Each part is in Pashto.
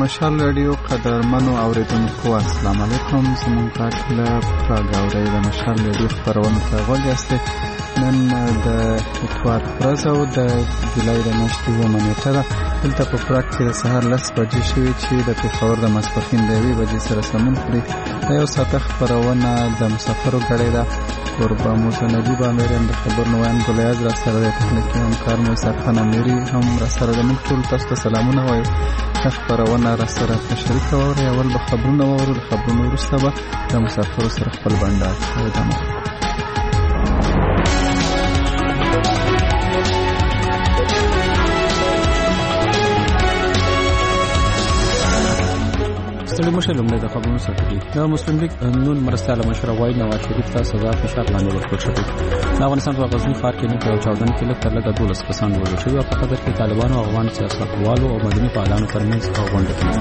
مشال رادیو قدرمنو اوریدونکو السلام علیکم. زموږ غږ له پراګاوري د مشال رادیو خبرونه ته غوږ یاست. نن د اتوار ورځ او د جولای د میاشتې 2 نیټه ده. دلته په پراګ کې د سهار 10 بجې شوې چې د پېښور د ماسپښین د 1 بجې سره سمون کړي. د یو ساعته خبرونه د مسافرو ګړۍ ده. قربا موسی نجیب امیران د خبر نوان ګلیاز را سره د تخنیکي همکار موسی خان امیری هم را سره د موږ ټول تاسو ته سلامونه وایو. خبرونه را سره شریک وره اول به خبرونه وره د خبرونو وروسته به د مسافرو سره خپل بندر ادامه. ستړي مشه لومړی د خبرونو سرټکی. د مسلم لیگ نون مرستیاله مشر وای نواز شریف ته سزا فشار لاندې ورکړل شوې. د افغانستان په غزنی ښار کې نه په چاودنه کې لږ تر لږه 12 کسان وژل شوي او په قطر کې طالبانو او افغان سیاستوالو او مدني فعالانو ترمنځ غونډه کېږي.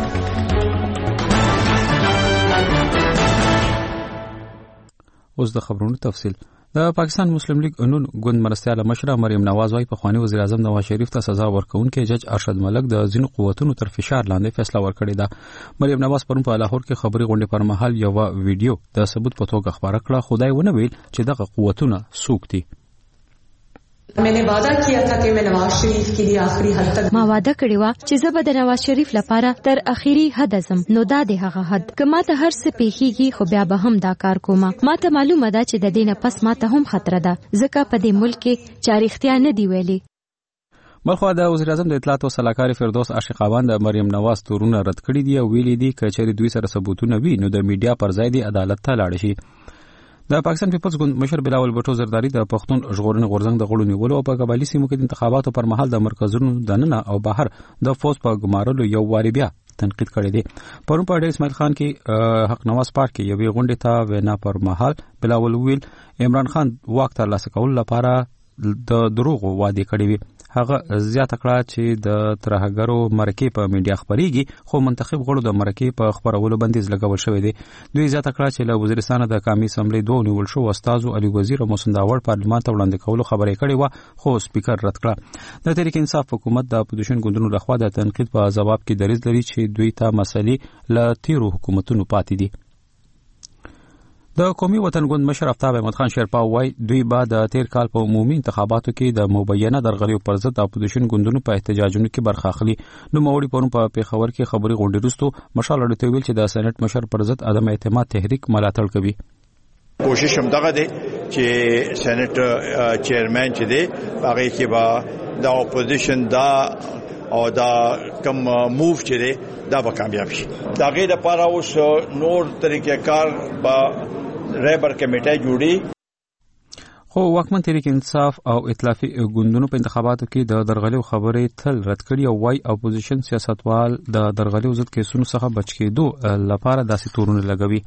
اوس د خبرونو تفصیل. د پاکستان مسلم لیگ نون ګوند مرستیاله مشر مریم نواز وايي پخوانی وزیر اعظم نواز شریف ته سزا ورکوونکي جج ارشد ملک د ځینو قوتونو تر فشار لاندې فیصله ورکړې ده. مریم نواز پرون په لاهور کې خبري غونډې پر مهال یو ویډیو د ثبوت په توګه خبره کړه. خدای ونه ویل چې دغه قوتونه څوک دي. मैंने वादा किया था कि मैं नवाज शरीफ के लिए आखिरी हद तक ما वादा کړی و چې زه به د نواز شریف لپاره تر اخیری حد ازم. نو دا د هغه حد کما ته هر څه پیخیږي خو بیا به هم دا کار کوم. ما ته معلومه ده چې د دینه پس ما ته هم خطر ده ځکه په دې ملک کې چاریختیا نه دی ویلي. بلخو د وزیر اعظم د اطلاعات او سلاکار فردوس عاشقاوان د مریم نواز تورونه رد کړی دی او ویلي دي چې چېرې دوی سره ثبوتونه وي نو د میډیا پر ځای دی عدالت ته لاړ شي. د پاکستان پیپلز ګوند مشر بلاول بټو زرداری د پښتون ژغورنې غورځنګ د غړو نیولو او په قبایلی سیمو کې د انتخاباتو پر مهال د مرکزونو دننه او بهر د فوز په ګمارلو یو واری بیا تنقید کړی دی. پرون په ډیر اسماعیل خان کې حق نواز پارک کې یوې غونډې ته وینا پر مهال بلاول ویل عمران خان واک ترلاسه کولو لپاره د دروغو وعده کړې وي. هغه زیاته کړه چې د ترهګرو مرکې په میډیا خبريږي خو منتخب غړو د مرکې په خبرولو بندیز لګول شوی دی. دوی زیاته کړه چې له وزیرستان د قومي اسمبلی 2 نیول شو استادو علي وزیر او محسن داوړ پارلمان ته وړاندې کولو خبرې کړې و خو سپیکر رد کړه. د تحریک انصاف حکومت د اپوزیشن ګوندونو لخوا د تنقید په ځواب کې دریځ لري چې دوی ته مسلې له تیرو حکومتونو پاتې دي. د قومي وطن ګوند مشر افتاب احمد خان شیرپا وايي دوی به د تیر کال په عمومي انتخاباتو کې د مبینه درغلیو پر ضد اپوزیشن ګوندونو په احتجاجونو کې برخه اخلي. نو موري پرون په پیښور کې خبري غونډې وروسته مشال اړته ویل چې د سېنات مشر پر ضد عدم اعتماد تحریک ملاتړ کوي. کوشش هم دغه دی چې سېنات چیرمن چې دی هغه کې با د اپوزیشن دا او دا کم موو چې دی دا به کامیاب شي. دا غیر لپاره اوس نور طریقې کار با ریبر کمیټه جوړي. خو واکمن تحریک انصاف او ائتلافي ګوندونو په انتخاباتو کې د درغلیو خبرې تل رد کړي او وايي اپوزیشن سیاستوال د درغلیو ضد کیسونو څخه بچ کېدو لپاره داسې تورونه لګوي.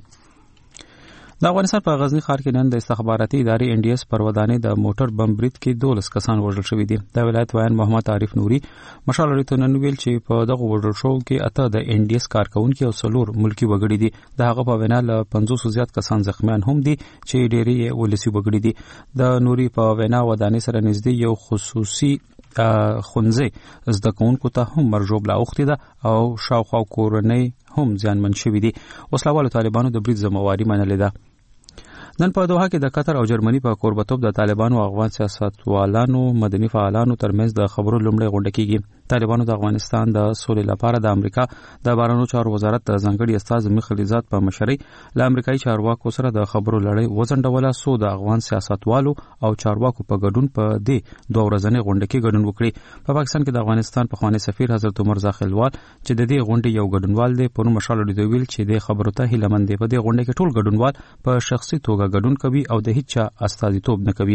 د افغانستان په غزنی ښار کې نن د استخباراتي ادارې NDS پر ودانۍ د موټر بم برید کې 12 کسان وژل شوي دي. د ولایت وایي محمد عارف نوري مشال اړته نن ویل چې په دغه وژل شو کې اته د NDS کارکونکو او 4 ملکی وګړي دي. د هغه په وینا له 500 زیات کسان زخمیان هم دي چې ډېری ولسی وګړي دي. د نوري په وینا ودانۍ سره نږدې یو خصوصي خونځي زده کوونکو ته هم مرجوب لا اوختي ده او شاوخوا کورنۍ هم ځانمن شوي دي. وسلوالو طالبانو د برید ذمہواری منلې ده. نن په دوحه کې د قطر او جرمني په کوربتوب د طالبانو او افغان سیاستوالانو مدني فعالانو ترمنځ د خبرو لومړی غونډه کیږي. طالبانو د افغانستان د سولې لپاره د امریکا د بهرنیو چارو وزارت د ځانګړي استاذ مخلزات په مشرۍ له امریکایي چارواکو سره د خبرو لړۍ وځنډوله سو د افغان سیاستوالو او چارواکو په ګډون په دې دوه ورځنۍ غونډه کې ګډون وکړي. په پاکستان کې د افغانستان پخوانی سفیر حضرت عمر زاخیلوال چې د دې غونډې یو ګډونوال دی په مشال لري ویل چې د خبرو ته هیلمن دی. په دې غونډه کې ټول ګډونوال په شخصي توګه ګډون کوي او د هیڅ چا استازیتوب نه کوي.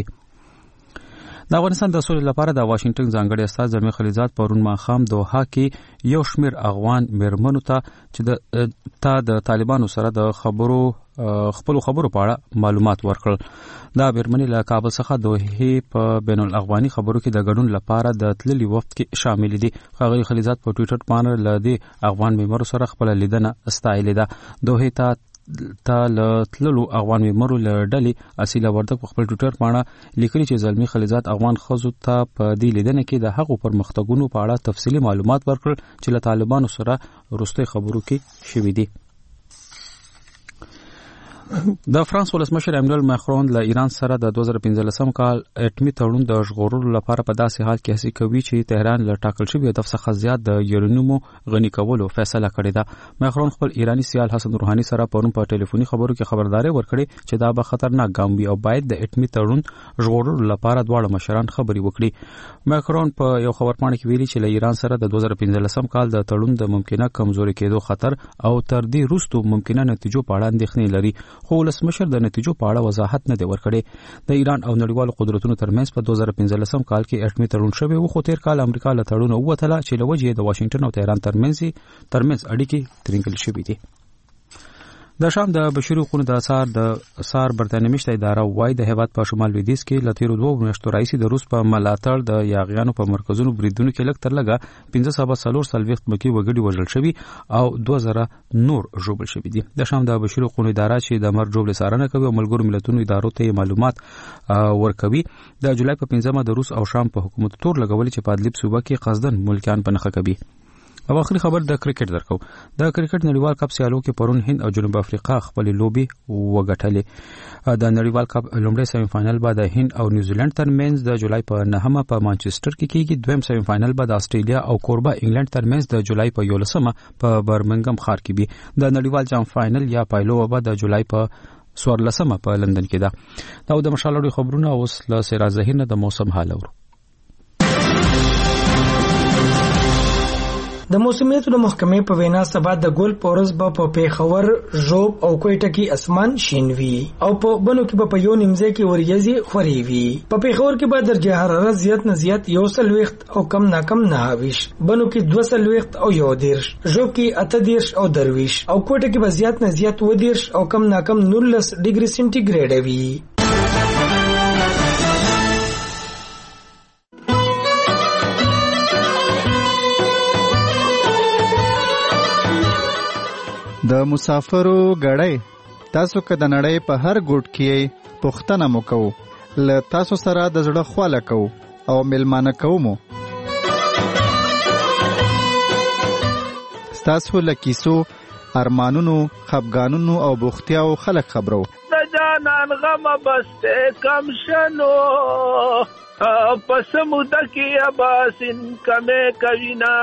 د افغانستان د سولې لپاره د واشنگټن ځانګړي استاذ زمي خلیزات پرون ماښام دوحه کې یو شمیر افغان میرمنو ته چې د طالبانو سره د خپل خبرو په اړه معلومات ورکړل. دا میرمنې له کابل څخه دوحه په بین الاقوامي خبرو کې د ګډون لپاره د تللي وفد کې شامل دي. ښاغلي خلیزات په ټویټر باندې له دې افغان میرمنو سره خپل لیدنه استایلې ده. دوحه ته ته لتللو افغان مرو لړډلې اصیله وردک په خپل ټوئیټر باندې لیکلي چې زلمی خلیزات افغان خزو ته په دې لیدنه کې د حقوقو پرمختګونو په اړه تفصیلی معلومات ورکړل چې له طالبانو سره وروستي خبرو کې شوې دي. د فرانس ولسمشر ایمانوئل ماکرون له ایران سره د 2015 کال اټمی تړون د ژغورلو لپاره په داسې حال کې هڅه کوي چې تهران له ټاکل شوی هدف څخه زیات د یورانیوم غنی کولو فیصله کړې ده. ماکرون خپل ایرانی سیال حسن روحانی سره پرون په ټلیفوني خبرو کې خبرداري ورکړې چې دا به خطرناک ګام وي او باید د اټمی تړون ژغورلو لپاره دواړه مشران خبري وکړي. ماکرون په یو خبرپاڼه کې ویلي چې له ایران سره د 2015 کال د تړون د ممکنه کمزوري کېدو خطر او تر دې وروسته ممکنه نتیجو په اړه اندېښنې لري، خو ولسمشر د نتیجو په اړه وضاحت نه دی ورکړی. د ایران او نړیوالو قدرتونو ترمنځ په 2015 کال کې اټمی تړون شوی و، خو تیر کال امریکا له تړون ووتله چې له وجې د واشنگټن او تهران ترمنځ اړیکې ترینګل شوې دي. د شام د بشري حقوقو د سار برتانیې مشته اداره وايي د هیواد په شمال لویدیځ کې له تیرو 2 میاشتو راځي د روس په ملاتړ د یاغیانو په مرکزونو بریدونو کې لږ تر لږه 1540 مکی وګړي وژل شوي او 2000 نور ژوبل شوي دي. د شام د بشري حقوقو اداره چې د مرګ ژوبل څارنه کوي او ملګرو ملتونو ادارو ته معلومات ورکوي د جولای په 15 د روس او شام په حکومت تور لګولي چې په ادلب صوبه کې قصدن ملکیان په نخښه کوي. او اخري خبر د کرکټ درکو. د کرکټ نړیوال کپ سیالو کې پرون هند او جنوب افریقا خپل لوبي وګټلې. د نړیوال کپ لومړی سیمی فائنل به د هند او نیوزیلند ترمنځ د جولای په 9 په مانچستر کې کیږي. دویم سیمی فائنل به د استرالیا او کوربه انګلند ترمنځ د جولای په 11 په برمنګم ښار کې وي. د نړیوال جام فائنل یا پایلو به د جولای په 14 په لندن کې ده. دا د مشالړو خبرونه اوس له سراج ظهیر د موسم حال اورو. د موسمیاتو د محکمې په وینا سبا د ګل پورز په پیښور، ژوب او کوټه کې اسمان شین وي او په بنو کې په یو نیمځه کې وریځي خوري وي. په پیښور کې به درجه حرارت زیات نه زیات 1 او کم نه کم 9 بنو کې 2 او 1 ژوب کې 8 او 10 او کوټه کې به زیات نه زیات 10 او کم نه کم 19 ډیګري سنټیګریډ وي. د مسافرو غړی تاسو که د نړۍ په هر ګوټ کې پوښتنه مو کوو، له تاسو سره د زړه خواله کوو او میلمانه کوو مو. ستاسو له کیسو، ارمانونو، خفګانونو او بوختیاو خلک خبرو. د جانان غم بسته کم شنو پس موده کې اباسین کمه کوینا.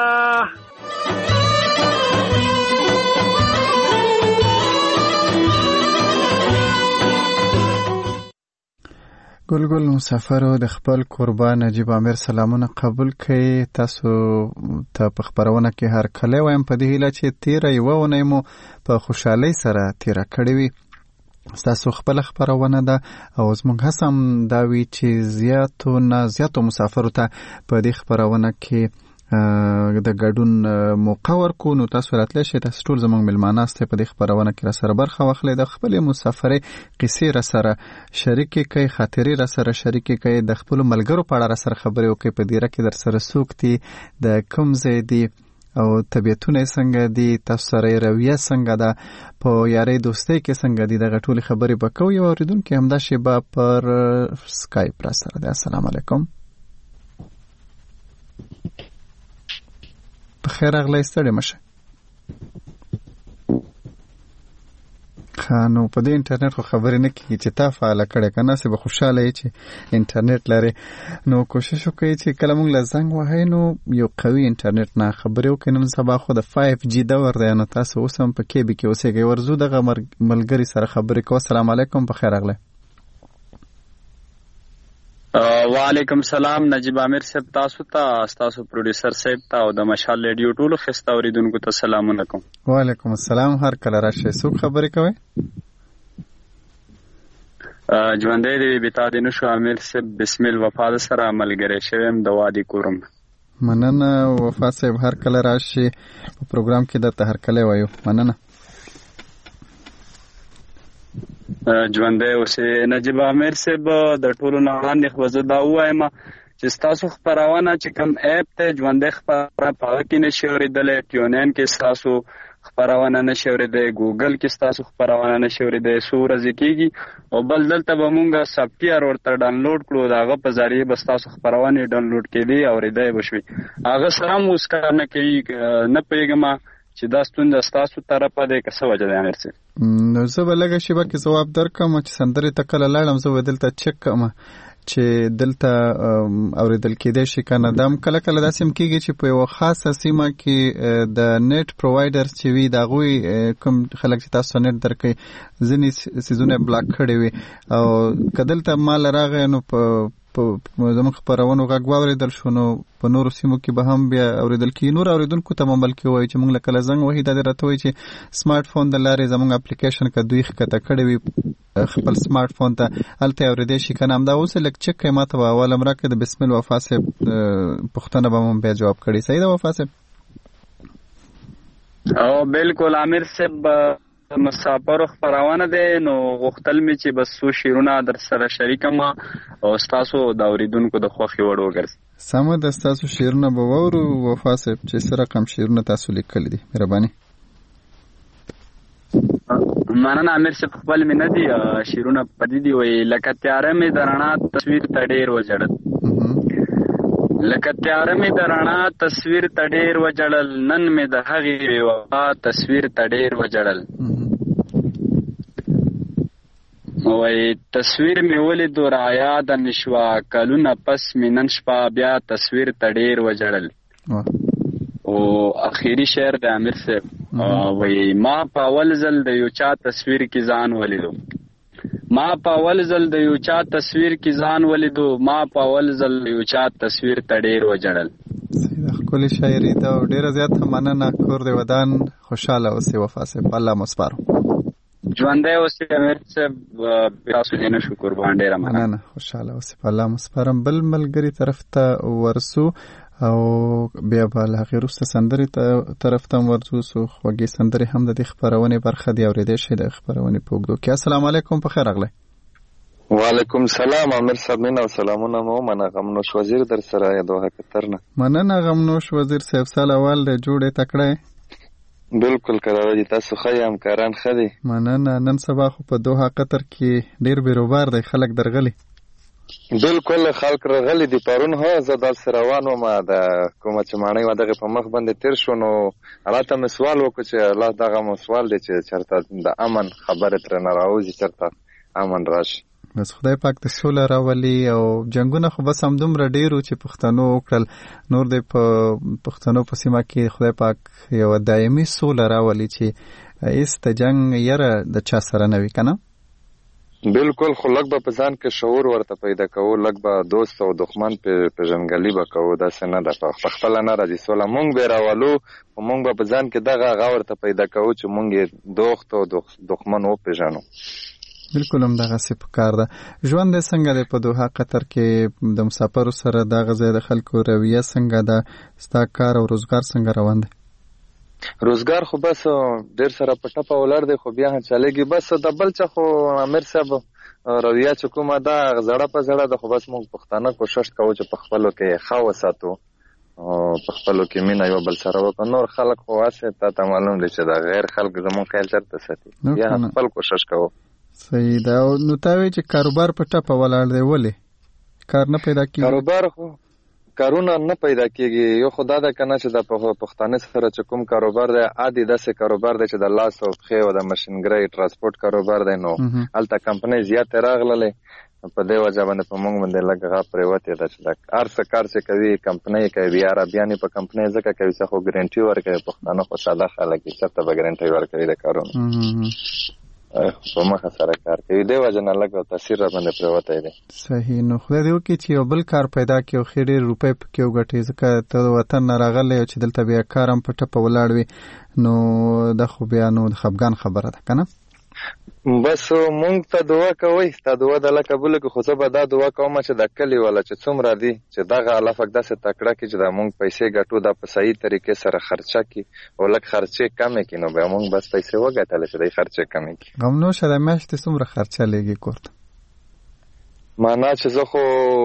ګلګل مسافرو د خپل قربان نجیب عامر سلامونه قبول کړئ. تاسو ته په خبرونه کې هر کله وایم په دې هیله چې تیره یوه اونۍ مو په خوشحالۍ سره تیره کړې وي. تاسو خپل خبرونه ده او زموږ هڅه هم دا وي چې زیاتو مسافرو ته په دې خبرونه کې د ګډون موقع ورکو. نو تاسو راتلی شئ، تاسو ټول زموږ میلمانه استئ، په دې خبرونه کې راسره برخه واخلئ، د خپلې مسافرۍ قصې راسره شریکې کړئ، خاطرې راسره شریکې کړئ، د خپلو ملګرو په اړه راسره خبرې وکړئ، په دیره کې در سره څوک دي، د کوم ځای دي او طبیعتونه څنګه دي، تاسو سره رویه څنګه ده، په یارۍ دوستۍ کې څنګه دي، دغه ټولې خبرې به کوو. یو اورېدونکی همدا شیبه پر سکایپ راسره دی. السلام علیکم. بخیر اغلی، ستړي مشه. نو په دې انټرنیټ خو خبرې نه کېږي چې تا فعاله کړې که نه، سې به خوشحاله یې چې انټرنیټ لرې. نو کوشش وکړئ چې کله موږ له زنګ وهئ نو یو قوي انټرنیټ نه خبرې وکړئ. نن سبا خو د 5G دور دی، نو تاسو اوس هم په کیبي کې اوسېږئ. ورځو دغه ملګري سره خبرې کوو. السلام علیکم. بخیر اغلی. وعلیکم السلام نجیب عامر صاحب، تاسو ته، تاسو پروډوسر صاحب ته او د مشال ریډیو ټولو خسته اوریدونکو ته سلامونه کوم. وعلیکم السلام. هر کله راشئ. څوک خبرې کوئ؟ ژوندی دی بتا دې نشو عامر صاحب، بسم الله وفا سره ملګری شوم د وادي کورم. مننه وفا صاحب، هر کله راشئ، په پروګرام کې درته هر کله وایو. مننه. ژوندی اوسې نجیب عامر صاحب، د ټولو نه وړاندې خو زه دا ووایم چې ستاسو خپرونه چې کوم اپ ته ژوندی خپره په هغه کې نشي اورېدلی، ټیونین کې ستاسو خبرونه نشي اورېدای، ګوګل کې ستاسو خبرونه نشي اورېدای، څو ورځې کېږي. او بل دلته به مونږ سافټویر ورته ډاونلوډ کړو، د هغه په ذریعه به ستاسو خبرونه ډاونلوډ کېدې اورېدای به شوي. هغه سره هم اوس کار نه کوي. نه پوهېږم چې دا ستونزه ستاسو طرفه دی که څه وجه ده امیر صاحب؟ نو زه به لږه شیبه کې ځواب درکړم چې سندرې ته کله لاړم زه به دلته چک کړم چې دلته اورېدل کېدای شي که نه. دا هم کله کله داسې هم کېږي چې په یوه خاصه سیمه کې د نیټ پرووایډر چې وي د هغوی کوم خلک چې تاسو ته نیټ درکوي ځینې څیزونه بلاک کړي وي، او که دلته مال راغی نو په زموږ خپرونو غږ واورېدل شو نو په نورو سیمو کې به هم بیا اورېدل کېږي. نور اورېدونکو ته هم بلکې وایي چې موږ له کله زنګ وهي دا دې راته وایي چې سمارټ فون د لارې زموږ اپلیکیشن که دوی ښکته کړی وي خپل سمارټ فون ته هلته یې اورېدی شي که نه. همدا اوس لږ چک کوي ما ته به اول هم راکړې د بسم الله وفا صاحب پوښتنه به هم بیا جواب کړي. صحیح ده وفا صاحب؟ او بالکل امیر صاحب مسافر خبرونه ده. نو غوښتل می چې بس څو شعرونه در سره شریکم او تاسو د اوریدونکو د خوښي وړ وګرځي. سمه ده، تاسو شعرونه به وورو وفا صاحب چې سره کم شعرونه تاسو لیکل دي. مهرباني. مننه امیر صاحب. خپل می نه دي شعرونه پدې دی وای لکه تیاره می درنا تصویر ته ډیر وجړل، لکه تیاره می درنا تصویر ته ډیر وجړل، نن می د هغې وفا تصویر ته ډیر وجړل. وای تصویر می ولیدو را یاد نشوا، کلونه پس می نن شپه بیا تصویر ته ډیر وجړل. او اخیری شعر د امیر صاحب وای ما په اول ځل د یو چا تصویر کې ځان ولیدو، ما په اول ځل د یو چا تصویر کې ځان ولیدو، ما په اول ځل د یو چا تصویر ته ډیر وجړل. ښکلې شاعري ده او ډیره زیاته مننه. کور د ودان خوشحاله اوسې وفا صاحب. الله مو سپارو. ژوندی اوسې امیر صاحب. تاسو دې نه شو قربان. ډیره مننه. خوشحاله اوسې. الله مو سپارم. بل ملګري طرف ته ورسو او بیا به له هغې وروسته سندرې طرف ته هم ورځو. څو خوږې سندرې هم د دې خپرونې برخه دي، اورېدی شئ د خپرونې په اوږدو کې. السلام علیکم، په خیر راغلی. وعلیکم سلام امیر صاحب. مینه او سلامونه مو منه. غمنوش وزیر در سره یا دوه کتر نه. مننه غمنوش وزیر صاحب. سال اول د جوړې تکړه. بالکل قرار دي. تاسو ښه همکاران ښه دي؟ مننه. نن سبا خو په دوحه قطر کې ډیر بیروبار دی، خلک درغلي. بالکل خلک رغلي دي. پرون هو زه داسې روان وم د کومه چې ماڼۍ وه دغې په مخ باندې تېر شو، نو الله ته مې سوال وکړو چې الله دغه مو سوال دی چې چېرته د امن خبرې ترېنه راوځي، چېرته امن راشي. بس خدای پاک د سوله راولي. او جنګونه خو بس همدومره ډېرو چې پښتنو وکړل، نور دی په پښتنو په سیمه کې خدای پاک یوه دایمي سوله راولي چې هېڅ د جنګ یره د چا سره نه وي که نه؟ بالکل. خو لږ به په ځان کې شعور ورته پیدا کوو، لږ به دوست او دښمن پېژندګلي به کوو. داسې نه ده، په خپله نه راځي سوله. مونږ به یې راولو، خو مونږ به په ځان کې دغه هغه ورته پیدا کوو چې مونږ یې دوست او دښمن وپېژنو. بالکل هم دغسې پکار ده. ژوند یې څنګه دی په دوحه قطر کې د مسافرو سره؟ دغه ځای د خلکو رویه څنګه ده؟ ستا کار او روزګار څنګه روان دی؟ روزګار خو بس ډېر سره په ټپه ولاړ دی، خو بیا هم چلېږي. بس د بل چا خو امیر صاحب رویه چې کومه ده زړه په زړه ده، خو بس موږ پښتانه کوشش کوو چې په خپلو کې ښه وساتو او په خپلو کې مینه یو بل سره وکړو. نور خلک خو هسې تا ته معلوم دی چې د غیر خلک زموږ خیال چېرته ساتي، بیا هم خپل کوشش کوو. صحیح ده. نو تا وایي چې کاروبار په ټپه ولاړ دی، ولې کار نه پیدا کېږي؟ کاروبار خو کارونه نه پیدا کېږي. یو خو دا ده که نه چې د پښتانه سره چې کوم کاروبار دی عادي داسې کاروبار دی چې د لاس او پښې او د ماشینګرۍ ټرانسپورټ کاروبار دی، نو هلته کمپنۍ زیاتې راغللې. په دې وجه باندې په موږ باندې لږ غا پرېوتې ده چې د هر څه کار چې کوي کمپنۍ کوي. بیا عربیانې په کمپنۍ ځکه کوي څه خو ګرنټي ورکوي. پښتانه خو ساده خلک دي، چېرته به ګرنټۍ ورکوي د کارونو، په مخه سره کار کوي. دې وجه نه لږ تاثیر را باندې پرېوتی دی. صحیح. نو خدای دې وکړي چې یو بل کار پیدا کړي او ښې ډېرې روپۍ پکې وګټې، ځکه ته د وطن نه راغلی او چې دلته بیا کار هم په ټپه ولاړ وي، نو دا خو بیا نو د خفګان خبره ده که نه؟ بس مونږ ته دعا کوئ، ستا دعا د الله قبوله کړي. خو زه به دا دعا کوم چې د کلي والا چې څومره دي چې دغه الله پاک داسې تکړه کړي چې دا مونږ پیسې ګټو دا په صحیح طریقې سره خرچه کړي او لږ خرچې کمې کړي، نو بیا مونږ بس پیسې وګټلې چې دی خرچې کمې کړي. غمنوشه د میاشتې څومره خرچه لګي کور ته؟ معنا چې زه خو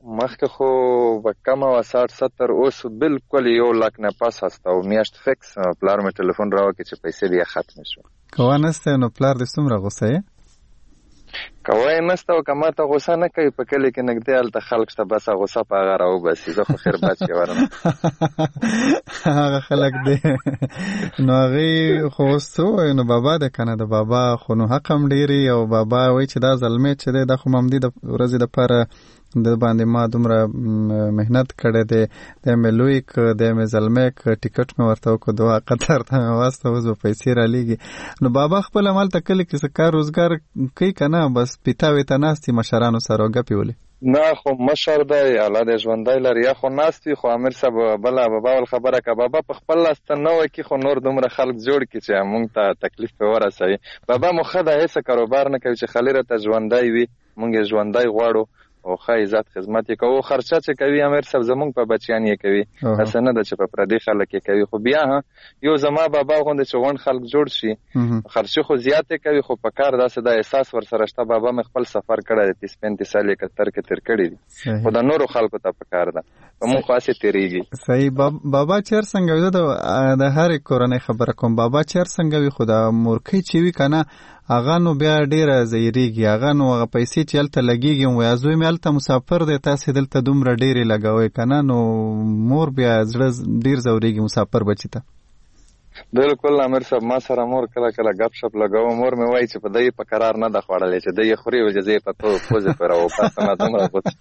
مخکې خو به کم وه 60-70 اوس بالکل 1 لک نه پس هسته او میاشت فکس پلار مې ټلیفون راوکړي چې پیسې بیا ختمې شو. کوه نسته نو پلار دې څومره غوسه یې؟ کوه یې نسته او که ما ته غوسه نه کوي په کلي کې نږدې هلته خلک شته بس غوسه په هغه راوباسي. زه خو خیر بچ کې ورم هغه خلک دی نو هغې خو اوس څه ووایي نو بابا دی که نه د بابا خو نو حق هم ډېرې او بابا وایي چې دا زلمی چې دی دا خو ممدي د ورځې دپاره د باندې ما دومره مهنت کړی دی دی مې لوی که دی مې زلمی که ټیکټ مې ورته وکړو دوا قطر ته مې واسته اوس به پیسې رالیږي. نو بابا خپل همالته کلي کې څه کار روزګار کوي که نه بس پیتا ویته ناست دي مشرانو سره او ګپې ولي؟ نه خو مشر دی الله دې ژوندی لري یا خو ناست وي خو امیر صاحب بله بابا ول خبره که بابا په خپل لاس ته نه وکړي خو نور دومره خلک جوړ کړي چې موږ ته تکلیف پرې ورسوي. بابا مو ښه ده هېڅ کاروبار نه کوي چې خالي راته ژوندی وي موږ یې ژوندی غواړو او ښه عزت خدمت یې کوو. خرچه چې کوي امیر صاحب زموږ په بچیان یې کوي هسې نه ده چې په پردي خلک یې کوي. خو بیا یو زما بابا غوندې چې غونډ خلک جوړ شي خرچې خو زیاتې کوي خو په کار داسې دا احساس ورسره شته. بابا مې خپل سفر کړی دی 30-35 سال یې قطر کې تېر کړي دي خو د نورو خلکو ته په کار ده په موږ خو هسې تېرېږي. صحیح. بابا چېر څنګه وي؟ زه د هرې کورنۍ خبره کوم. بابا چېر څنګه وي خو د مورکۍ چې وي که نه هغه نو بیا ډېره زیریږي. هغه نو هغه پیسې چې هلته لګېږي وایي زوی مې هلته مسافر دی تاسې دلته دومره ډېرې لګوئ که نه نو مور بیا زړه ډېر ځورېږي مسافر بچي ته. بالکل امیر صاحب ما سره مور کله کله ګپ شپ لګوم مور مې وایي چې په دې په قرار نه ده خوړلې چې دې خوري وجه زه په پوزې پر او پاتې ما دومره غوڅ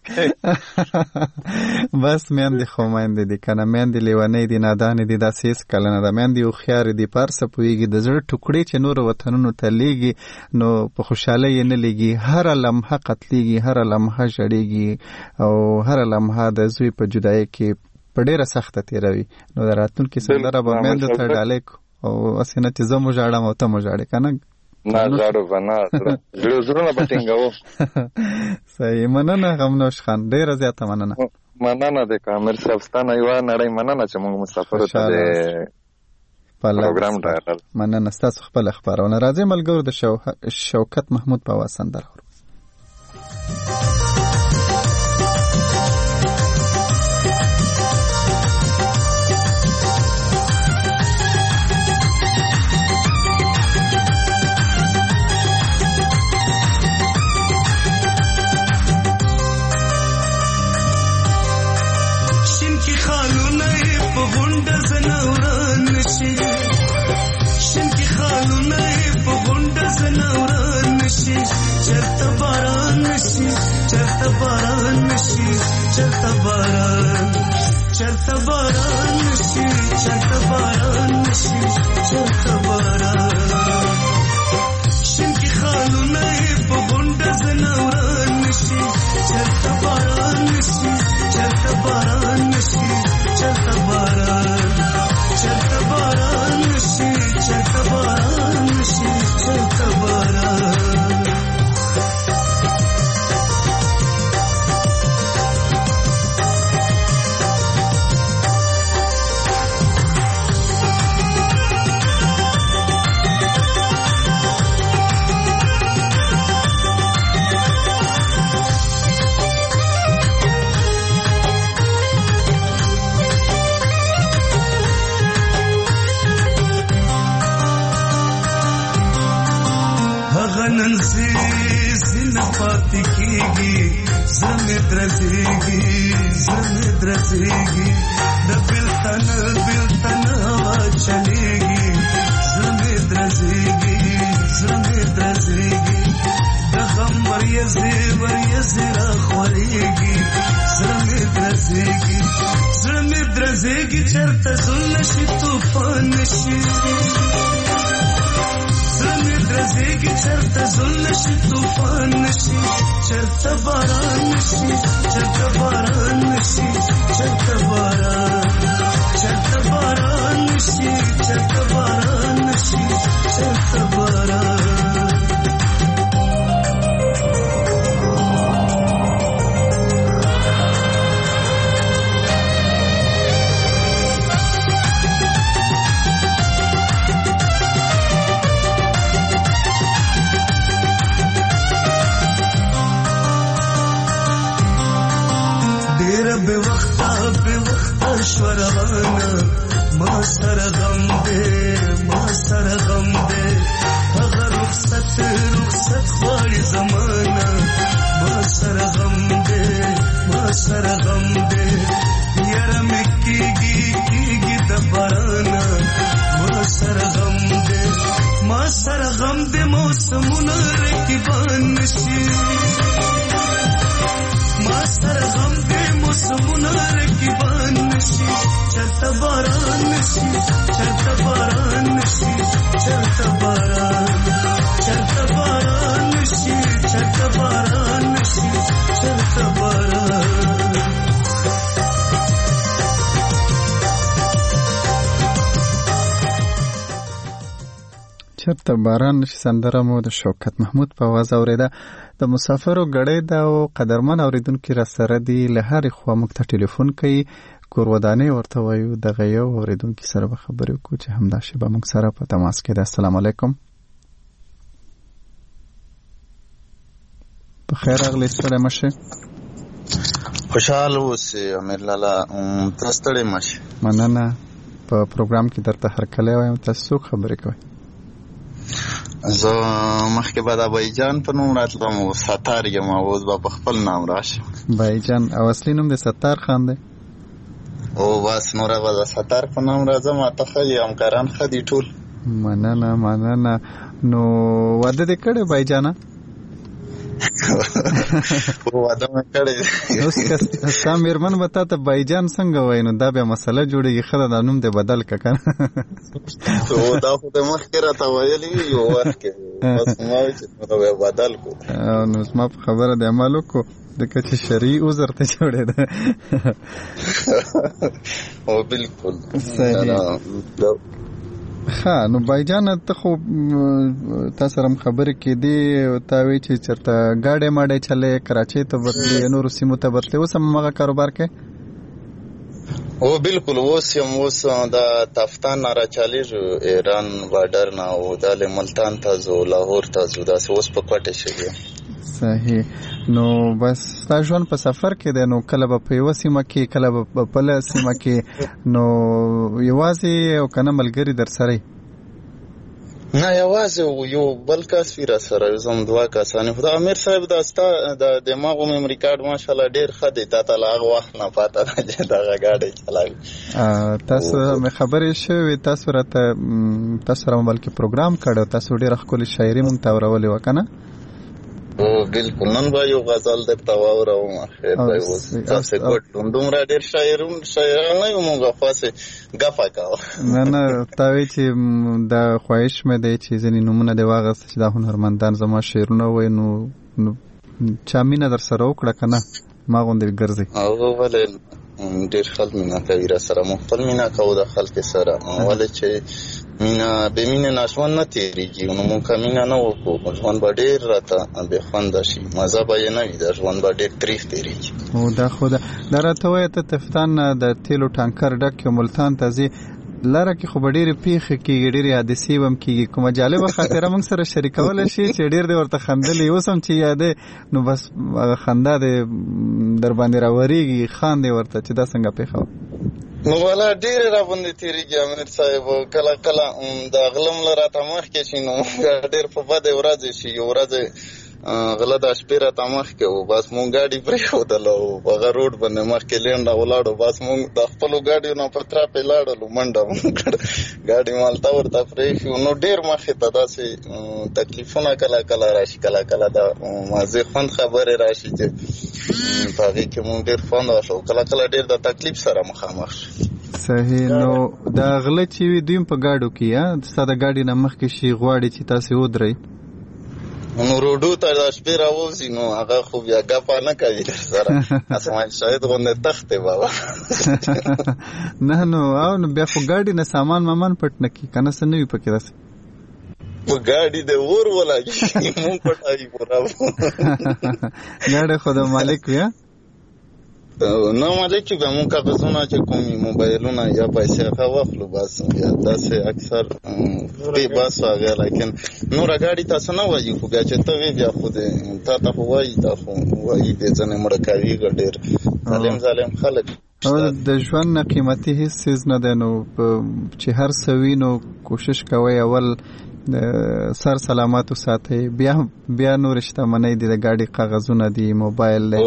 بس میندې خو میندې دي که نه میندې لیونۍ دي نادانې دي داسې هېڅ کله نه ده. میندې هوښیارې دي په هر څه پوهېږي د زړه ټوکړې چې نورو وطنونو ته لیږي نو په خوشحالۍ یې نه لیږي. هره لمحه قتلیږي هره لمحه ژړېږي او هره لمحه د زوی په جدایۍ کې په ډېره سخته تېروي. نو د راتلونکي سندره به میندو ته ډالۍ کو او هسې نه چې زه مو ژاړم او ته مو ژاړې که نه نه ژاړو به نه زړونه به ټینګوو. صحیح. مننه غمنوش خان ډېره زیاته مننه. مننه دی که امیر صاحب ستا نه یوه نړۍ مننه چې موږ مسافرو ته د پروګرام ډایرل. مننه ستاسو خپله خپرونه. راځئ ملګرو د شوکت محمود په اواز سندره اورو. رخصت غواړي زمانه ما سره غم دې ما سره غم دې یاره مې کېږي د بارانه ما سره غم دې ما سره غم دې موسمونه رقیبان نشي ما سره غم دې موسمونه رقیبان نشي چرته باران نشي چرته باران نشي چرته باران نشي چرته باران نشي چرته باران چرته باران نشي سندره مو د شوکت محمود په आवाज اوریده. د مسافرو غړې دا او قدرمن اوریدونکو را سره دی له هر خوا موږ ته ټلیفون کوي کور ودانې ورته وایو د غيو اوریدونکو سره به خبرې وکړو چې همدا شی به موږ سره په تماس کې ده. السلام علیکم. په خیر اغلی ستړی مشه خوشحال اوسې امیر لالا تاسو ستړی مشه مننه. په پروګرام کې درته هر کله وایم تاسو خبرې کوئ. زه مخکې به د بایجان په نوم راتلم او ستار یم اوس به په خپل نام راشم. بایجان او اصلي نوم د ستار خان دی او بس نوره به د ستار په نام راځم. اته ښه دي همکاران ښه دي ټول. مننه مننه. نو واده دې کړی بایجانه؟ واده مې کړی. اوس که ستا مېرمن به تا ته بایجان څنګه وایي نو دا بیا مسله جوړېږي. ښه ده دا نوم دې بدل که که نه. دا خو د مخکې راته ویلي یو وخت کې بس ما وایي چې نو بیا بدل کړو. نو زما په خبره دې عمل وکړو ځکه چې شرعي عذر ته جوړېده. او بالکل صحیح. ښه نو بایجان ته خو تا سره هم خبرې کېدې تا وایي چې چېرته ګاډی ماډی چلې کراچۍ ته بتلې نورو سیمو ته بتلې اوس هم همغه کاروبار کې؟ او بالکل اوس یم. اوس د تفتان نه راچالېږو ایران بارډر نه او دا ملتان ته ځو لاهور ته ځو داسې اوس په کوټې شوي. صحیح. نو بس ستا ژوند په سفر کې دی نو کله به په یوه سیمه کې کله به په بله سیمه کې نو یوازې او که نه ملګري در سره نه یوازې یو بل کس وي را سره زم دوه کسانې خو د امیر صاحب دا ستا د دماغ میموري کارډ ماشاءالله ډېر ښه دی تا ته له هغه وخت نه پاته ده چې دغه ګاډی چلاوي. تاسو مې خبرې شوې تاسو سره مو بلکې پروګرام کړی تاسو ډېره ښکلې شاعري مونږ ته اورولې وه که نه؟ او بالکل نن به یو غزل درته واورم. خیر دی اوس تاسې ګوټ دومره ډېر شاعران نه یو مونږ خواصې ګپه کوه. نه تا وایي چې دا خواهش مې دی چې ځینې نومونه دې واغسته چې دا هنرمندان زما شعرونه ووایي نو چا مینه در سره وکړه که نه ما غوندې ګرځئ. هغه ولې ډېر خلک مینه کوي را سره مو خپل مینه کوو د خلکو سره ولې چې مینه بې مینې نه ژوند نه تېرېږي نو مونږ که مینه نه وکړو ژوند به ډېر راته بې خونده شي مزه به یې نه وي د ژوند به ډېر تریخ تېرېږي. او دا خو دا راته وایه ته تفتان نه د تیلو ټانکر ډک یو ملتان ته ځې لاره کې خو به ډېرې پیښې کېږي ډېرې حادثې به هم کېږي کومه جالبه خاطره موږ سره شریکولی شي چې ډېر دې ورته خندلې اوس هم چې یادې نو بس هغه خندا دې در باندې راورېږي خاندې ورته چې دا څنګه پیښه وه؟ نو والا ډېرې را باندې تېرېږي امیر صاحب کله کله د غله مله راته مخکې شي نو ډېر په بدې ورځې شي یو ورځې غله د شپې راته مخکې و بس مونږ ګاډي پرېښودله او په هغه روډ باندې مخکې لینډه ولاړو بس مونږ د خپلو ګاډیو نه په تراپې لاړلو منډه مونږ کړه ګاډي مالته ورته پرېښي نو ډېر مخې ته داسې تکلیفونه کله کله راشي کله کله د مازې خوند خبرې راشي چې په هغې کې مونږ ډېر خوند واخلو کله کله ډېر د تکلیف سره مخامخ شو. صحیح. نو دا غله چې وي دوی په ګاډو کې ستا د ګاډي نه مخکې شي غواړي چې تاسې ودرئ نو روډو ته د شپې راوځي نو هغه خو بیا ګپه نه کوي در سره اسمان شاید غوندې تختې بابا نه نو بیا خو ګاډي نه سامان مامان پټ نه کړي که نه څه نه وي پکې داسې په ګاډي د اور ولګي مونږ پټوي پوره ګاډی خو د مالک وي نه مالک چې به مونږ کاغذونه چې کومې موبایلونه یا پیسې هغه واخلو بس یا داسې اکثر پرې بس هغه لیکن نوره ګاډي تاسو نه وایي خو بیا چې ته وی بیا خو تا ته خو وایي دا خو وایي دې ځنې مړه کوي ډېر ظالم خلک د ژوند نه قیمتي هیڅ څیز نه دی نو چې هر څه وي نو کوشش کوئ اول سر سلامت وساتئ. بیا نور شتمنۍ دي، د گاډي کاغذونه دي، موبایل دی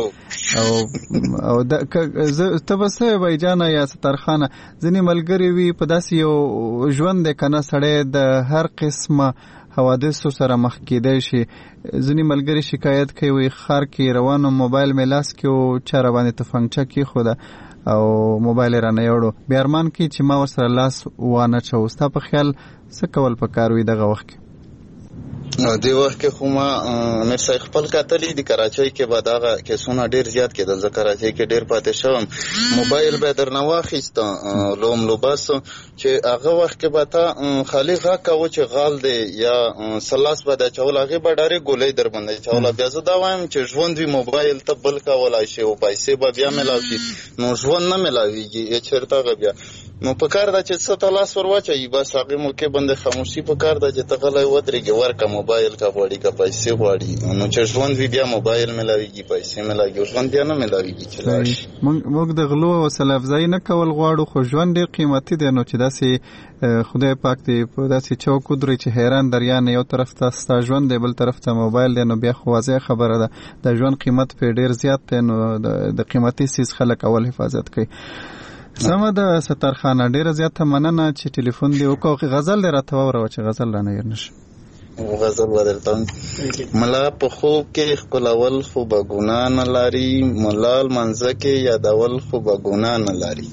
او ته به څه وایې جانه یا سترخانه، ځینې ملګري وي په داسې یو ژوند دی که نه سړی د هر قسمه حوادثو سره مخ کېدی شي. ځینې ملګري شکایت کوي ښار کې روانو موبایل مې لاس کې و چا راباندې تفنګچه کېښوده او موبایل یې رانه یوړو، بیا ارمان کوي چې ما ورسره لاس وانه چوو. ستا په خیال څه کول پکار وي دغه وخت کې؟ دی وخت کې خو ما امیر صاحب خپل کتلی د کراچۍ کې به دغه کیسونه ډېر زیات کېدل. زه کراچۍ کې ډېر پاتې شوم. موبایل به درنه واخیسته لوملوبس چې هغه وخت کې به ته خالي غږ کوه چې غال دی یا سلاس به د چول، هغې به ډارې ګولۍ در باندې چوله. بیا زه دا وایم چې ژوند وي موبایل ته بل کولی شي او پیسې به بیا میلاو شي، نو ژوند نه میلاویږي چېرته هغه بیا. نو په کار ده چې څه ته لاس ور واچوي، بس هغې موقع باندې خاموشي په کار ده چې ته غلی ودرېږې، ورکه موبایل که غواړي که پیسې غواړي. نو چې ژوند وي بیا موبایل میلاویږي، پیسې میلاویږي، ژوند بیا نه میلاویږي چې لاړ شي. موږ د غلو او وسله افزایي نه کول غواړو، خو ژوند ډېر قیمتي دی. نو چې داسې خدای پاک دی په داسې چوک ودرې چې حیران دریا نه یو طرف ته ستا ژوند دی بل طرف ته موبایل دی، نو بیا خو واضح خبره ده د ژوند قیمت پرې ډېر زیات دی. نو د قیمتي څیز خلک اول حفاظت کوي. سمه ده سترخانه، ډېره زیاته مننه چې ټلیفون دی وکړو. غزل دی راته واوروه چې غزل رانه هېر نه شي. غزل به درته ملا په خوب کې ښکلول خو به ګناه نه لري، ملا لمانځه کې یادول خو به ګناه نه لري.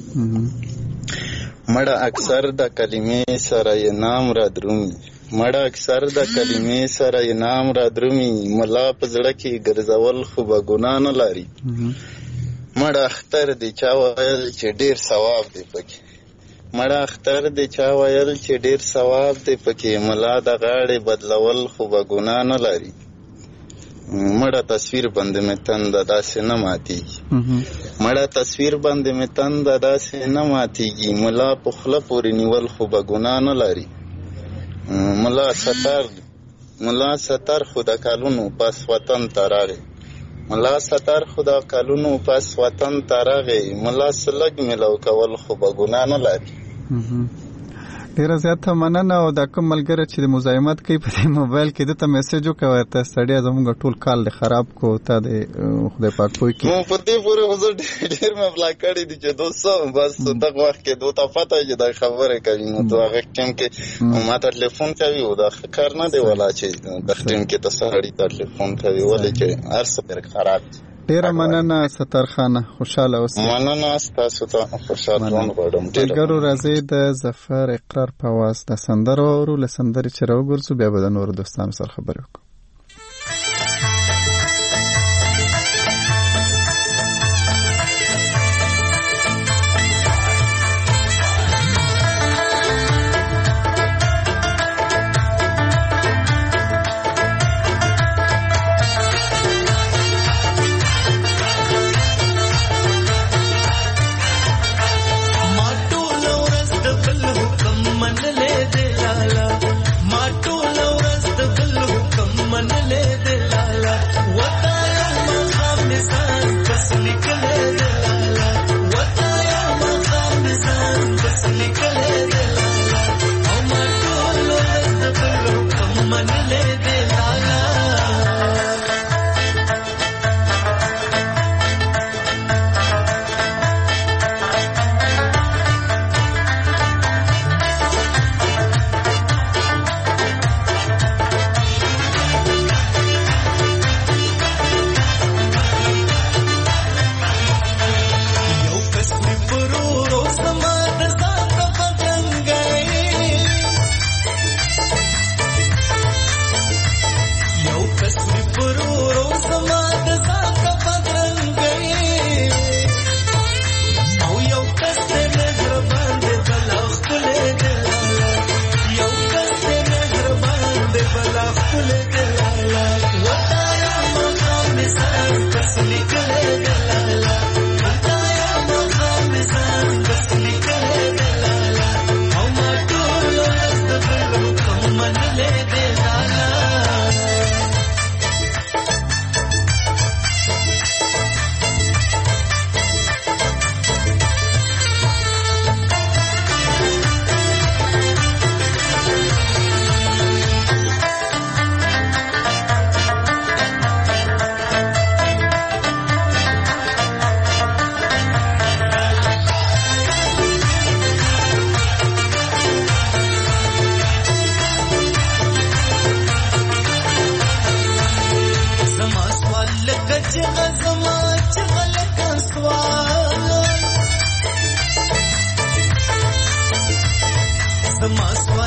مړه اکثر د کلمې سره یې نام را درومي، مړه اکثر د کلمې سره یې نام را درومي، ملا په زړه کې ګرځول خو به ګناه نه لري. مړه اختر دی چا ویل چې ډېر ثواب دی پکې، مړه اختر دی چا ویل چې ډېر ثواب دی پکې، ملا د غاړې بدلول خو به ګناه نه لري. مړه تصویر باندې مې تنده داسې نه ماتېږي، مړه تصویر باندې مې تنده داسې نه ماتېږي، ملا په خوله پورې نیول خو به ګناه نه لري. ملا ستر خو د کلونو پس وطن ته راغی، ملا ستر خو د کلونو پس وطن ته راغی، ملا سلګ میلو کول خو به ګناه نه لري. ډېره زیاته مننه. او دا کوم ملګری چې د مزاحمت کوي په دې موبایل کې دته میسج وکړه ورته سړیا زموږ ټول کال د خراب کو ته د خدای پاک پوي کې. نو په دې پورې خو ډېر مې بلاک کړي دي چې دوستو بس دغه وخت کې دوته پته چې دا خبره کوي. نو تو هغه ټیم کې ما ته ټلیفون کوي او دا کار نه دی ولا چې د ټیم کې ته سړی ته ټلیفون کوي ولې چې هر څه پر خراب. ډېره مننه سترخانه، خوشاله اوسئ. مننه ستاسو ته، خوشاله غواړم. ملګرو راځئ د ظفر اقرار په اواز د سندرو واورو. له سندرې چې راوګرځو بیا به د نورو دوستانو سره خبرې وکړو.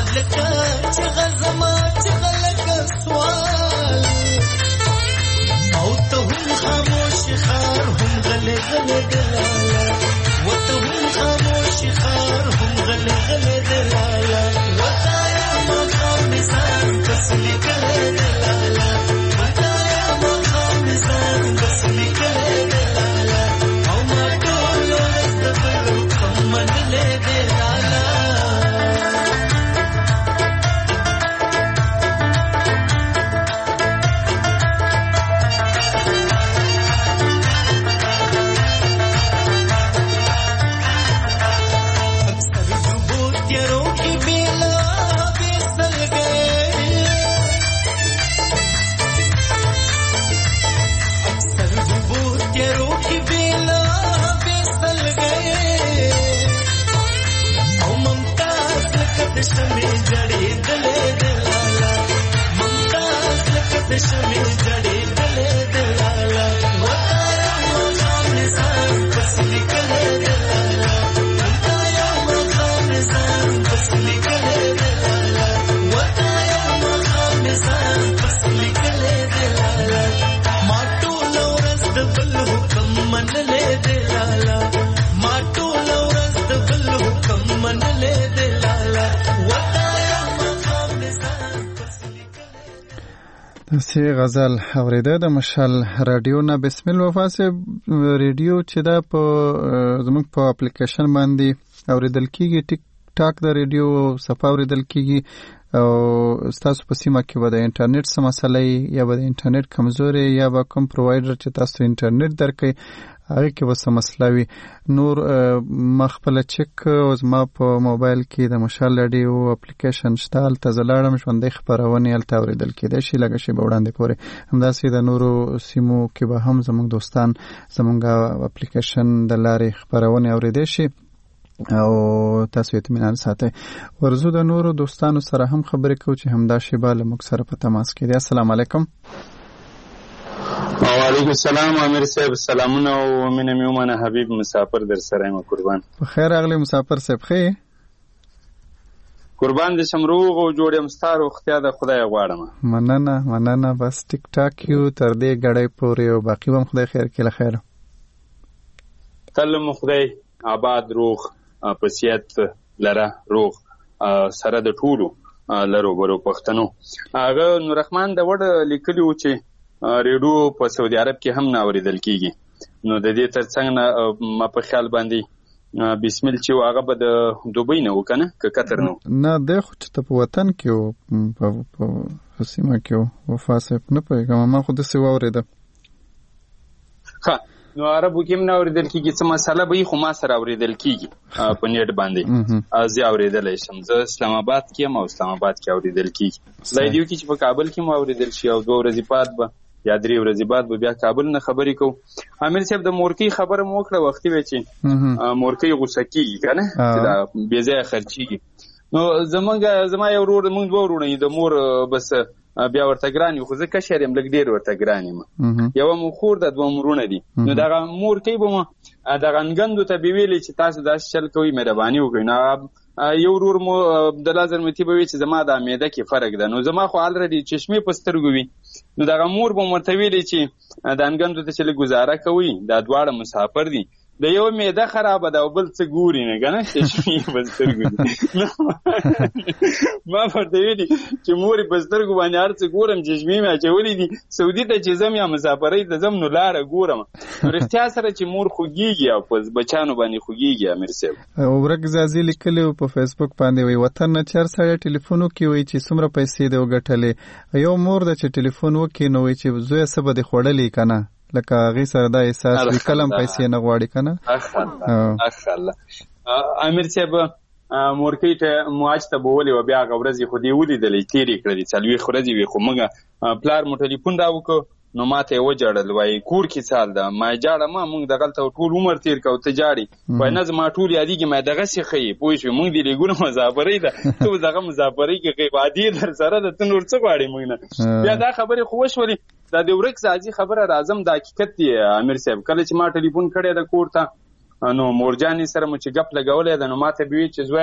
لکه چې غزما چې غلکه سوال او ته هم خاموش خار هم غلې غلې دلاله وته هم خاموش خار هم غلې غلې دلاله وته ما خامسان بس لیکلې دلاله وته ما خامسان بس لیکلې دلاله او ما ټول ورځ د بل کوم منلې دلاله سی غزل اوریده د مشال رادیو نه. بسم الله وفا صاحب ریډیو چې دا په زموږ په اپلیکیشن باندې اوریدل کیږي، ټیک ټاک د ریډیو صفه اوریدل کیږي او تاسو په سیمه کې به د انټرنیټ څه مسله یا به د انټرنیټ کمزوري یا به کوم پرووایډر چې تاسو انټرنیټ درکړي هغه کې وسه مسله وي. نور مخبل چک او زما په موبایل کې د مشال رادیو اپلیکیشن شته، الته زلاړم ژوندۍ خبرونه الته اوریدل کېدای شي لږ شي به وړاندې پورې همداسې د نورو سیمو کې به هم زموږ دوستان زموږ اپلیکیشن د لارې خبرونه اوریدای شي او تاسو اطمینان ساتئ. ورزو د نورو دوستانو سره هم خبرې کوو چې همدا شیبه له موږ سره په تماس کې دي. السلام علیکم. وعلیکم السلام امیر صاحب، سلامونه او مینه مې ومنه. حبیب مسافر در سره یم قربان. په خیر راغلی مسافر صاحب. خې قربان دې شم، روغ او جوړ یم، ستا روغتیا د خدای غواړم. مننه. بس ټیک ټاک یو تر دې غړې پورې او باقي هم خدای خیر کړي. خیر تل مو خدای آباد روغ په صحت لره روغ سره د ټولو لرو برو پښتنو. هغه نور رحمان د وړ لیکلی و چې ریډیو په سعودي عرب کې هم نه اوریدل کیږي، نو د دې ترڅنګ ما په خیال باندې بسم الله چې هغه به د دوبۍ نه وکنه که قطر نه د خو چې په وطن کې او په سیمه کې وفا صاحب نه پېږم ما خو د سی اوریده. ها نو عربو کې نه اوریدل کیږي، څه مسله به خو ما سره اوریدل کیږي په نیټ باندې زه اوریدل شم. زه اسلام آباد کې یم او اسلام آباد کې اوریدل کیږي. زیدیو کې چې په کابل کې مو اوریدل شي او 2 ورځې بعد به یا 3 ورځې بعد به بیا کابل نه خبرې کوو. امیر صاحب د مورکی خبره مو وکړه وختي وی چې مورکی غوسه کیږي کنه چې دا بې ځای خرچيږي. نو زما یو ورور موږ 2 ورونه د مور بس بیا ورته ګرانی خو زه کشر یم لګ ډیر ورته ګرانی ما یو مو خور د 2 مرونه دي. نو دا مور کوي به ما دا غنګندو ته بیویلې چې تاسو دا شل کوي مهرباني وکړئ. نو یو ورور مو د لازم متي به چې زما د معده کې فرق ده، نو زما خو الریډي چشمه پسترګو وي. نو دا مور به مرته ویلې چې د انګندو ته چې گزاره کوي دا دواړه مسافر دي، د یو معده خراب ده او بل څه ګوري نه کنه چشمه پسترګو ما ورته ویلې چې مور پسترګو باندې هر څه ګورم چشمه مې اچولې دي سعودي ته چې زم یا مسافرۍ د زم نو لار ګورم. رښتیا سره چې مور خوږیږي او په بچانو باندې خوږیږي. امیر صاحب ورګ زازي لیکلو په فیسبوک باندې وی وطن نه 4 ساعت ټلیفونو کې وی چې څومره پیسې دی وګټلې. یو مور د چې ټلیفون وکي نو وی چې زوی سبا د خړلې کنه لکه غي سره دا احساس وکلم پیسې نه غواړي کنه. الله امیر صاحب مورکی ته مواج ته بولې و بیا غورځي خو دی ولیدلې تیری کړې چلوي خورځي وي خو موږ پلار مو ټلیفون دا وکړو نو ماته وجړل وای کور کې سال دا ما جاړه ما موږ دغه ته ټول عمر تیر کو ته جاړي وای نه ما ټول یادېږي ما دغه شي خې پوه شو موږ دې لګونه مزابرې ده ته دغه مزابرې کې عادي در سره د تنور څه غواړي موږ نه بیا دا خبره خو وشولې دا د ورک سازي خبره راځم د حقیقت دی. امیر صاحب کله چې ما ټلیفون کړی د کور ته نو مورجانی سره مو چې غپ لګولې ده نو ماته بي چې زوی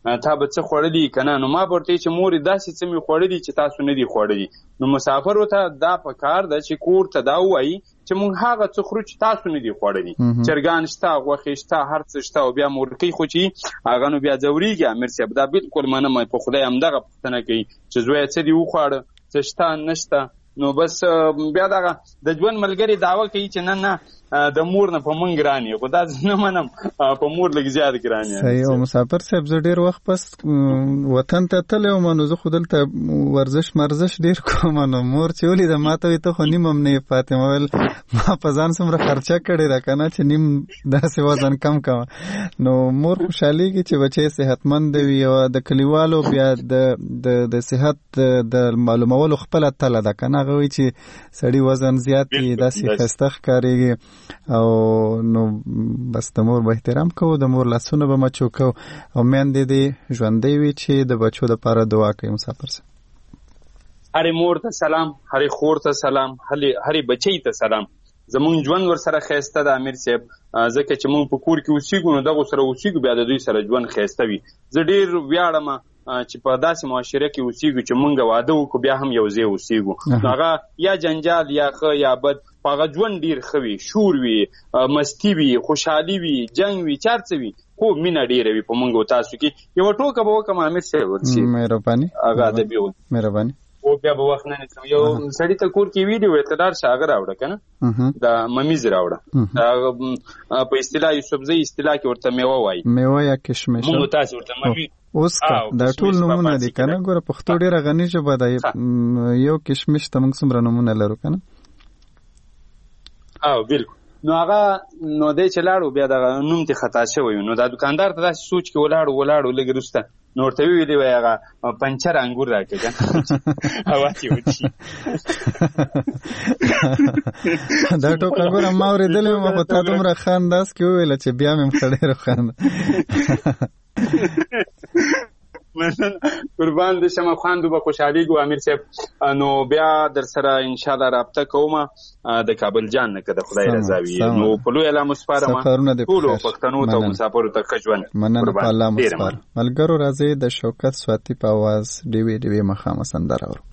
تا به څه خوړلی کنه. نو ما ورته چې مور داسې څه می خوړلی چې تاسو نه دی خوړلی. نو مسافر وته دا په کار د چې کور ته دا وایي چې مونږ هغه څه خورو چې تاسو نه دی خوړلی. چرګان شته، غوښې شته، هر څه شته، او بیا مورکۍ خو چې هغه نو بیا ځورېږي. امیر صاحب دا بالکل منم، په خدای همدغه پوښتنه کوي چې زویه څه دي وخواړه، څه شته نشته. نو بس بیا دغه د ژوند ملګری دعوه کوي چې نه د مور نه په مونږ ګران یو، خو دا نه منم، په مور لږ زیات ګران یم. صحیح. او مسافر صاحب زه ډېر وخت پس وطن ته تللی وم، نو زه خو دلته ورزش مرزش ډېر کوم. نو مور چې ولیده ما ته وایي ته خو نیم هم نه یې پاتې. ما ویل ما په ځان څومره خرچه کړې ده که نه چې نیم داسې وزن کم کوه. نو مور خوشحالېږي چې بچی صحتمند وي. او د کلیوالو بیا د صحت د معلومولو خپله تله ده که نه. هغه وایي چې سړي وزن زیات وي، داسې ښایسته ښکارېږي. او نو بس د مور به احترام کوو، د مور لاسونه به مچو کوو، او میندې دې ژوندۍ وي چې د بچو دپاره دعا کوي. مسافر صاحب هرې مور ته سلام، هرې خور ته سلام، هرې بچی ته سلام. زمونږ ژوند ورسره ښایسته ده امیر صاحب، ځکه چې مونږ په کور کې اوسېږو، نو دغو سره اوسېږو، بیا د دوی سره ژوند ښایسته وي. زه ډېر ویاړم چې په داسې معاشره کې اوسېږو چې مونږ واده وکړو بیا هم یو ځای اوسېږو. نو هغه یا جنجال یا ښه یا بد، په هغه ژوند ډېر ښه وي، شور وي، مستی وي، خوشحالي وي، جنګ وي، چار څه وي، خو مینه ډېره وي په مونږ او تاسو کې. یوه ټوکه به وکړم امیر صاحب، مهرباني هغه ادبي وي، مهرباني. او بیا به وخت نه نیسم. یو سړي ته کور کې ویډیو اعتدار شاګر راوړه که نه، دا ممیز راوړه. په اصطلاح یوسفزۍ اصطلاح کې ورته میوه وایي، میوه یا کشمش. مونږ تاسو ورته ممیز. اوس دا ټول نومونه دي که نه. ګوره پښتو ډېره غني ژبه ده، یو کشمش ته موږ څومره نومونه لرو که نه. او بالکل. نو هغه نو دی چې لاړو بیا دغه نوم ته خطا شوی. نو دا دکاندار ته داسې سوچ کې ولاړو لږ وروسته نو ورته ویلې وایي هغه پنچر انګور راکړه که نه هوا کې وچي. دا ټوکه ګوره ما اورېدلې وم، خو تا دومره ښه انداز کې وویله چې بیا مې ښه ډېره وخانده. قربان دې شمه، خواندو به خوشحالېږو امیر صاحب. نو بیا در سره انشاءالله رابطه کوم د کابل جان نه که د خدای رضا وي. نو په لوی الله مسپارم ټولو پښتنو ته او مسافرو ته ښه ژوند. مننه په الله مسپار. ملګرو راځئ د شوکت سواتی په اواز ډیوې مخامه سندره اورو.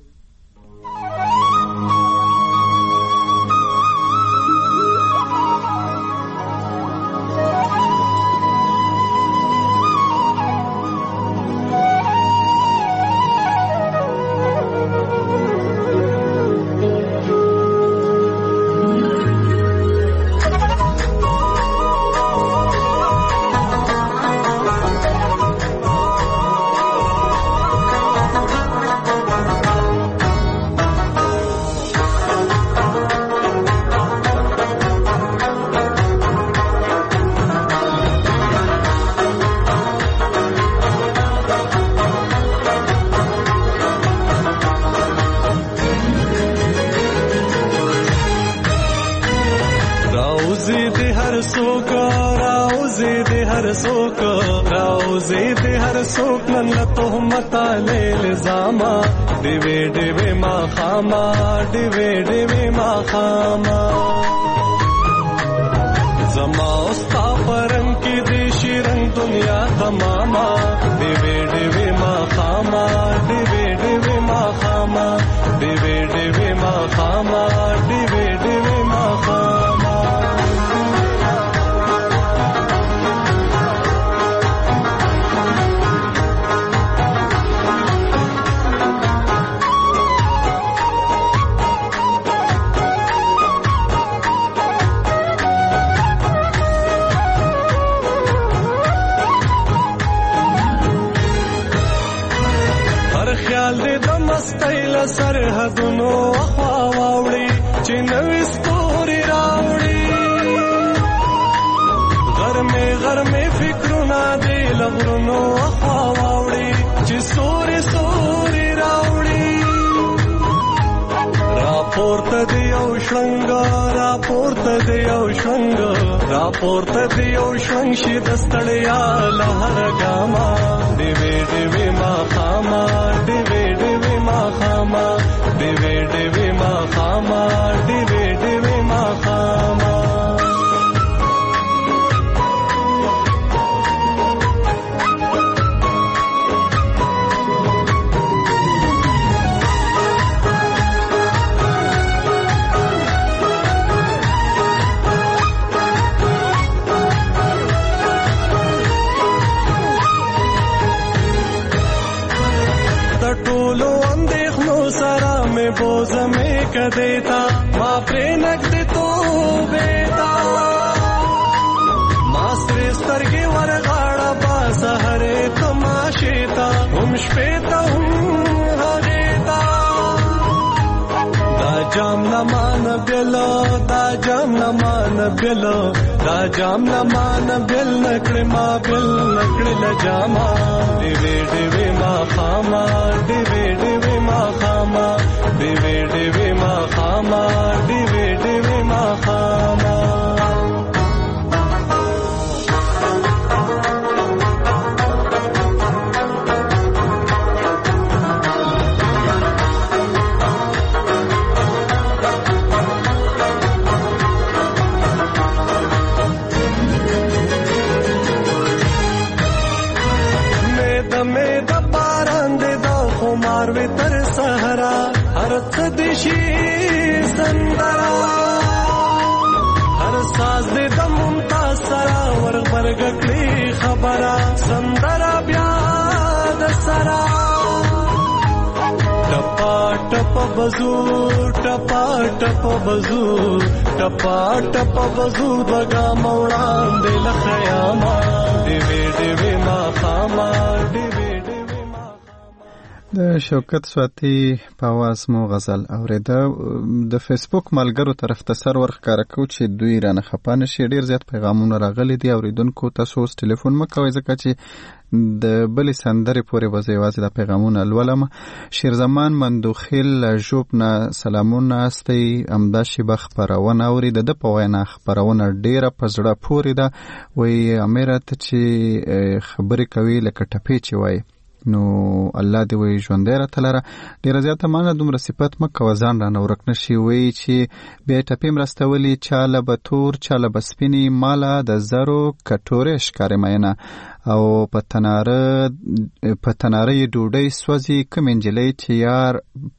راپورته دی یو شونګ شي د ستړیا لهر ګاما دیوی دیوی ما خاما دیوی دیوی ما خاما دیوی دیوی ما خاما دیوی دیوی ما خاما کدیتا ما پرنک دی تو بیتا ما سر سترګې ورغاړه با سحر تماشې تا هم شپې ته هم هغې دا جام لمان بلو دا جام لمان بلو دا جام لمان بل نکړې ما بل نکړې لجاما دیوی دیوی ما خاما دیوی دیوی ما خاما دیوی دیوی ما خاما دیوی دیوی ما خاما ماروي تر سهرا هر خدشي سندرا هر ساز دې د ممتاز سرا ورغبرګ کړي خبره سندرا بیا د سرا ټپا ټپ بزو ټپا ټپ بزو ټپا ټپ بزو دغه موړان دې لخیاما دیوی دیوی ما خاما دیوی د شوکت سواتی په आवाज مو غزل اوریده د فیسبوک ملګرو طرف ته سر ورخکاره کو چې دوی رانه خپانه شي ډیر زیات پیغامونه راغلي دي اوریدونکو تاسو اوس ټلیفون مکوئ ځکه چې د بلې سندرې پورې به زه یوازې د پیغامونه لولم. شیرزمان مندوخیل ژوب نه سلامونه استی همدا شیبه خپرونه اوري د په وینا خپرونه ډیره په زړه پورې ده وایي امیره ته چې خبرې کوي لکه ټپې چې وایي نو الله دې وي ژوندی راته لره ډېره زیاته مانه دومره صفت مه کوه ځان رانه ورک نه شي وایي چې بیا یې ټپې مرستولي چاله به تور چاله به سپینې ماله د زرو کټورې ښکارې مینه او په تناره یې ډوډۍ سوځي کوم نجلۍ چې یار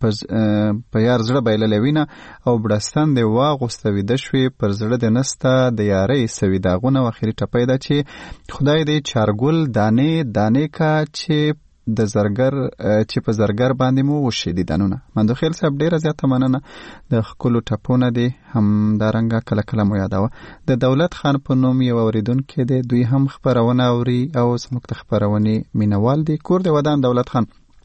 په یار زړه بایللی وینه او بړستن دې واغوسته ویده شوې پر زړه دې نسته د یارۍ سوي داغونه و اخري ټپی ده چې خدای دې چارګل دانې دانې کا چې د زرګر چې په زرګر باندې مو وشي دیدنونه. مندوخیل صاحب ډیره زیاته مننه د خپلو ټپونه دي هم دارنګه کله کله مو یادوه. د دولت خان په نوم یو اوریدونکی دی دوی هم خپرونه اوري او زموږ د خپرونې مینوال دي. کور د ودان دولت خان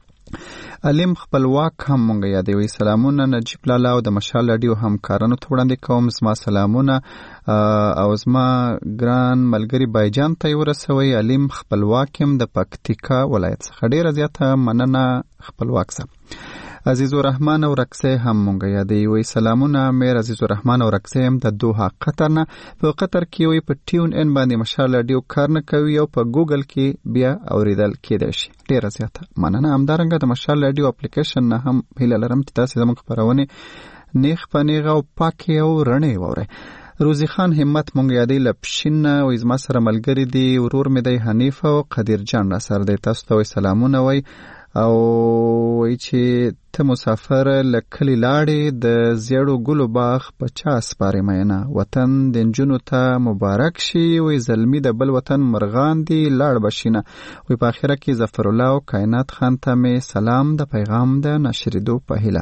علیم خپلواک هم مونږ یادوي. سلامونه نجیب لالا او د مشال راډیو همکارانو ته وړاندې کوم زما سلامونه او زما ګران ملګری بایجان ته یې ورسوئ. علیم خپلواک هم د پکتیکا ولایت څخه ډیره زیاته مننه خپلواک صاحب. عزیز الرحمن او رقصه هم مونږ یادوي. وی سلامونه میر عزیز الرحمن او رقصه هم د دوحه قطر نه په قطر کې وي په ټیون ان باندې مشال راډیو کار نه کوي او په ګوګل کې بیا اوریدل کېدای شي. ډیره زیاته مننه. همدارنګه د مشال راډیو اپلیکیشن نه هم هیله لرم چې تاسو زموږ خپرونه نیغ په نیغه او پاکې او رڼې واورئ. روزی خان همت مونږ یادوي لپشین او زما سره ملګری دی ورور مې دی حنیف او قدیر جان را سره دی. تاسو ته وی سلامونه وی او وی چې ته مسافر لکلی لاړې د زیړو ګلو باغ په چا سپارې مینه وطن د نجونو ته مبارک شي وی زلمی د بل وطن مرغان دی لاړ بشینه وی په آخره کې ظفر الله او کائنات خان ته مې سلام د پیغام د نشریدو په هیله.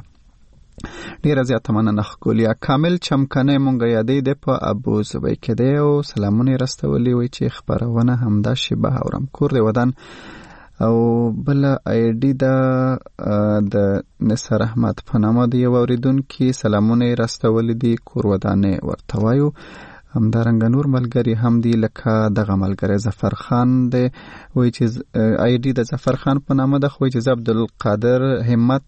ډیره زیاته مننه ښکلیا. کامل چمکنه مونږ یادې د په ابو زبی کې دی او سلامونه رستولي وی چې خبرونه همدا شیبه اورم. کور دی ودان او بل آی ډی د نصر احمد په نامه دی اوریدونکي سلامونه رستولي دي کور ودانې ورته وایو. همدارنګه نور ملګری هم دی لکه دغه ملګری ظفر خان دی وی چې آی ډی د ظفر خان په نامه ده خو چې عبدالقادر همت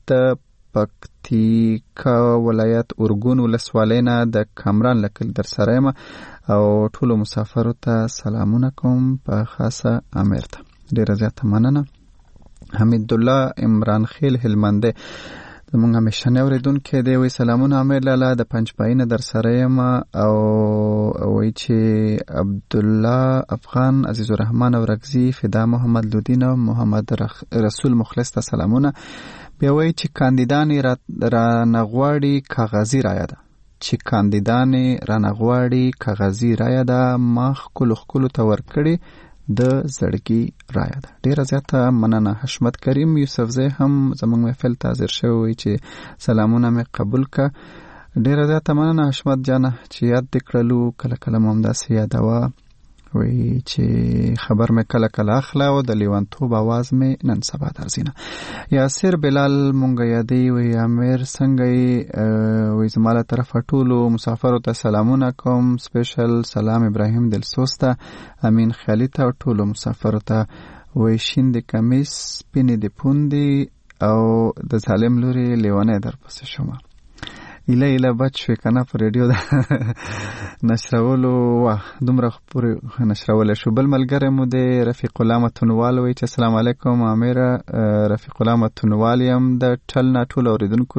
پکتیکا ولایت ارګون ولسوالۍ نه د کامران لکل در سره یم او ټولو مسافرو ته سلامونه کوم په خاصه امیر ته. ډیره زیاته مننه. حمید الله عمران خیل هلمنده زمونږ همیشنی اوریدونکی دی وی سلامونه امیر لالا د پنجپای نه در سره یم او وی چې عبدالله افغان عزیز الرحمن او رگزی فدا محمد لودین او محمد رسول مخلص ته سلامونه. بیا وی چې کاندیدانی را نغواړي کاغذی رایا ده چې کاندیدانی را نغواړي کاغذی رایا ده ما خلو ته ورکړي د زړګي رايه ده. ډیره زیاته مننه. حشمت کریم یوسفزی هم زموږ محفل ته حاضر شوی چې سلامونه مې قبول کا. ډیره زیاته مننه حشمت جانه چې یاد دې کړلو. کله کله مو همداسې یادوه وی چې خبر مې کله کله اخله او د لیوانتوب आवाज مې نن سبا درځینه. یاسر بلال مونږ یادی وی امیر څنګه وی زماله طرف ټولو مسافرو ته سلامونه کوم. سپیشل سلام ابراهیم دلسوز ته، امین خیالی ته او ټولو مسافرو ته. وی شین د کمیس سپینې د پوندې او د ظالم لوري لیوانه در پسې شوم. ایله بچ شوی کنه پر رادیو ده نشرولو دومره پورې نشرول شو. بل ملګری مو د رفیق الله متنوال وی چې السلام علیکم امیر. رفیق الله متنوال یم د ټل نه ټول اوریدونکو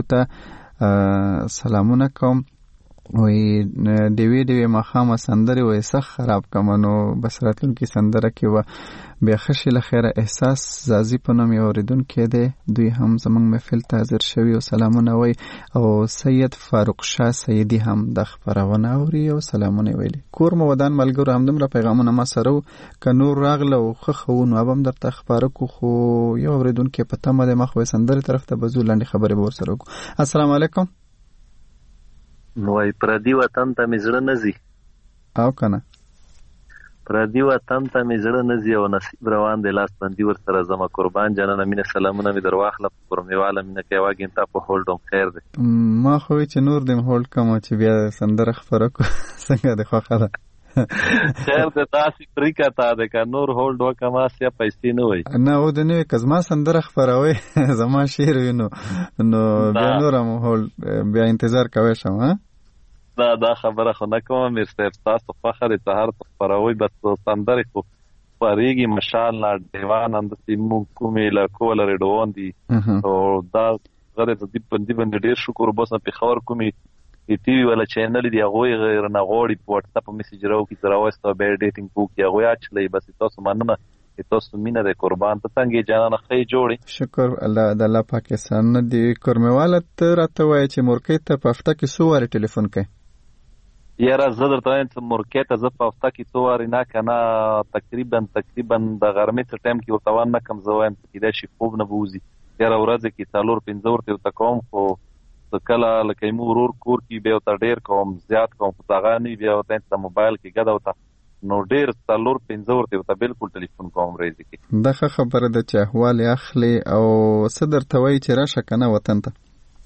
ته سلامونه کوم. وی دیوی مخامه سندره وی سخ خراب کمنو بس راتلونکي سندره کې و بیا خشي لخيره احساس زازي په نوم اوریدونکو دی. دوی هم زمنګ محفل ته حاضر شوی او سلامونه وی او سید فاروق شاه سیدی هم د خبرونه اوري او سلامونه ویلي. کور مو ودان ملګرو هم دومره پیغامونه ما سره ک نور راغله او خخونه وبم درته خبره کو خو یو اوریدونکو په تمه د مخ و سندره طرف ته بزو لاندې خبره ور سره کو. السلام علیکم. نوای پردی وطن ته مزړه نزي او کنه پردی وطن ته مزړه نزي او نصیب روان دی لاس باندې ور سره زما قربان جانانه مینه سلامونه می درواخله پرمیواله مینه کې واګین تا په هولډوم خیر دی. ما خو چې نور دیم هولډ کوم چې بیا سندره خبره کو څنګه د خوخه ده خیر ته تاسو پریکا تا ده کا نور هولډ وکما سیا پیسې نه وای نه و د نه کزما سندره خبروي زما شعر وینو نو بیا نورم هولډ بیا انتظار کوي شم. دا خبره خو نه کوم میر صاحب تاسو فخر سهار خبروي بس سندره خو پریږي مشال دیوان اند سیمو کومې لا کول رډوان دي او دا غره د دې باندې ډیر شکر بس په خبر کومې ټي وی ولا چینل دی هغه غیر نه غوړي په واتس اپ میسج راو کی تراوسته به ډیټینګ بوک یا غویا چلې بس تاسو مننه تاسو مینه د قربان ته څنګه جانانه خې جوړي. شکر الله د الله پاکستان دی کورمواله ته راته وای چې مورکې ته په هفته کې څو واره ټلیفون کوي. یاره زه درته وایم چې مورکې ته زه په هفته کې څو وارې نه کنه تقریبا د غرمې څه ټایم کې ورته وان نه کم زه وایم چې کیدای شي خوب نه بوزي یاره ورځ کې 4-5 ورته ورته کوم خو کله لکه مو ورور کور کې بیا ورته ډیر کوم زیات کوم خو هغه نه بیا ورته د موبایل کې ګډه ورته نو ډیر 4-5 ورته بالکل ټلیفون کوم ورځ کې. دغه خبره د چې احوال اخلي او صدر ته وایي چې راشه کنه وطن ته.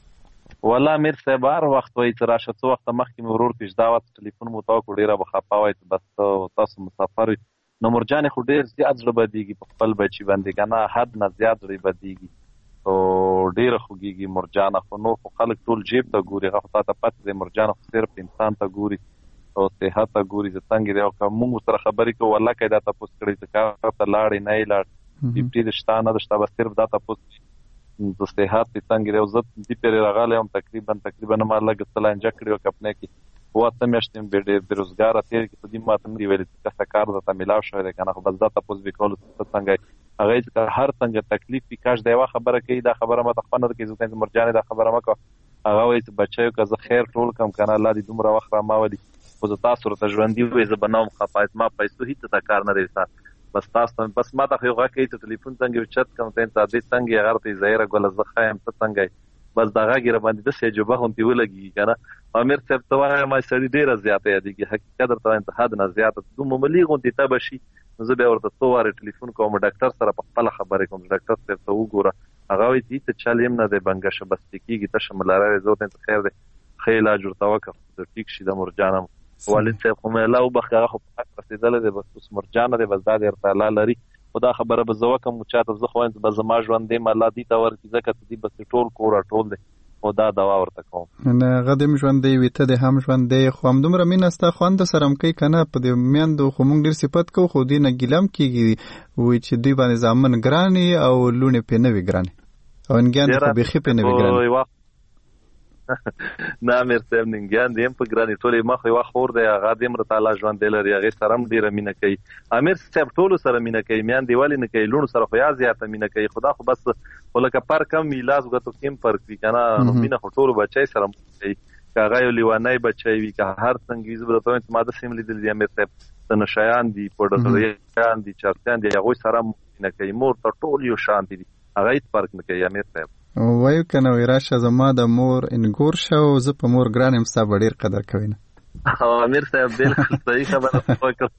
والله میر صاحب هر وخت وایي چې راشه څو وخت مخکې مې ورور پیش دعوت ټلیفون مو تاو کو ډیره بخپا وایي بس تاسو مسافر نو مرجان خو ډیر زیات زړه بدیږي په خپل بچی باندې کنه حد نه زیات زړه بدیږي او ډیر خوږیږي مرجان خو نو خلک ټول جیب ته ګوري هغه ته پته دی مرجان خو صرف انسان ته ګوري او صحت ته ګوري څنګه دی او کوم سره خبرې کو والله کې دا تاسو کړی چې کا ته لاړې نه لاړ بیپټی د شتانه د شتابه صرف دا تاسو د صحت څنګه دی او زه دې پر راغلی هم تقریبا ما لګ سلان جکړیو خپل کې هو ته مشتم به ډېر بیروزګار تیر کې په دې ماته مې ویل چې څه کار ده ته ملاو شوی دی کنه خو بس دا تاسو به کول څنګه هغه چې هر څنګه تکلیف پی کاش دی وا خبره کوي دا خبره ما تخنه کې زه مرجانه دا خبره ما کو هغه وایي چې بچیو که زه خیر ټول کم کنه الله دې دومره وخت را ما ودی خو تاسو ته ژوندۍ وې زه بنوم خپایت ما پیسو هیڅ تا کار نه لري بس تاسو بس ما ته یو غاکې ته ټلیفون څنګه چت کوم ته دې څنګه غرتي ظاهره ګل زخه هم څنګه بس دا غیر باندې د سجوبه هم دی ولګي کنه امیر صاحب ته وایي ما سړي ډیره زیاته دی چې حقیقت درته انتحاد نه زیاته دوه ملي غونډه ته بشي زه به ورته څو واره ټلیفون کوم ډاکټر سره په خپل خبرې کوم ډاکټر صاحب ته وګوره هغه وایي چې چالم نه دی بنګشه بس کیږي ته شملاره زه ته خیر دی خیلا جوړتا وکړه ټیک شي د مرجانم والد صاحب خو مې الله وبخښه هغه خو رسیدل دی بس اوس مرجان دی بس دا د ارتاله لري خدا خبره به زه کوم چاته زه خو به زما ژوند دی الله دې ته ورکړي ځکه دې بس ټول کور ټول دی او دا دوا ورته کوم نه غدم ژوند دی وته د هم ژوند دی خو هم دومره مینسته خوند سره هم کوي کنه په دې میاندو خو مونږ ډیر صفات کو خو دې نه ګلم کیږي وای چې دوی باندې ځامن ګرانی او لونه په نوې ګرانی او انګیان خو به خې په نوې ګرانی نه مې صاحب ننګیان دیم په ګرانی ټولې مخ یو خور دی هغه دیم را تعالی ژوند دی لري هغه سره هم ډیره مینه کوي امیر صاحب ټول سره مینه کوي میان دیوالی نه کوي لونو سره خو یا زیاته مینه کوي خدا خو بس ولکه پر کم میلاس غته کیم پر کی کنه مینه ټول بچای سره کوي کاغه یو لیوانای بچي وي که هر څنګه زه به تاسو ماده سیم لیدل دي امیر صاحب د نشایان دي پډغریان دي چرتيان دي هغه سره نه کوي مور ته ټول یو شان دي هغه هیڅ فرق نه کوي امیر صاحب وایو کنه وراشه زما د مور انګور شو زه په مور ګرانم صاحب ډیر قدر کوي نه امیر صاحب بالکل صحیح خبره وکړه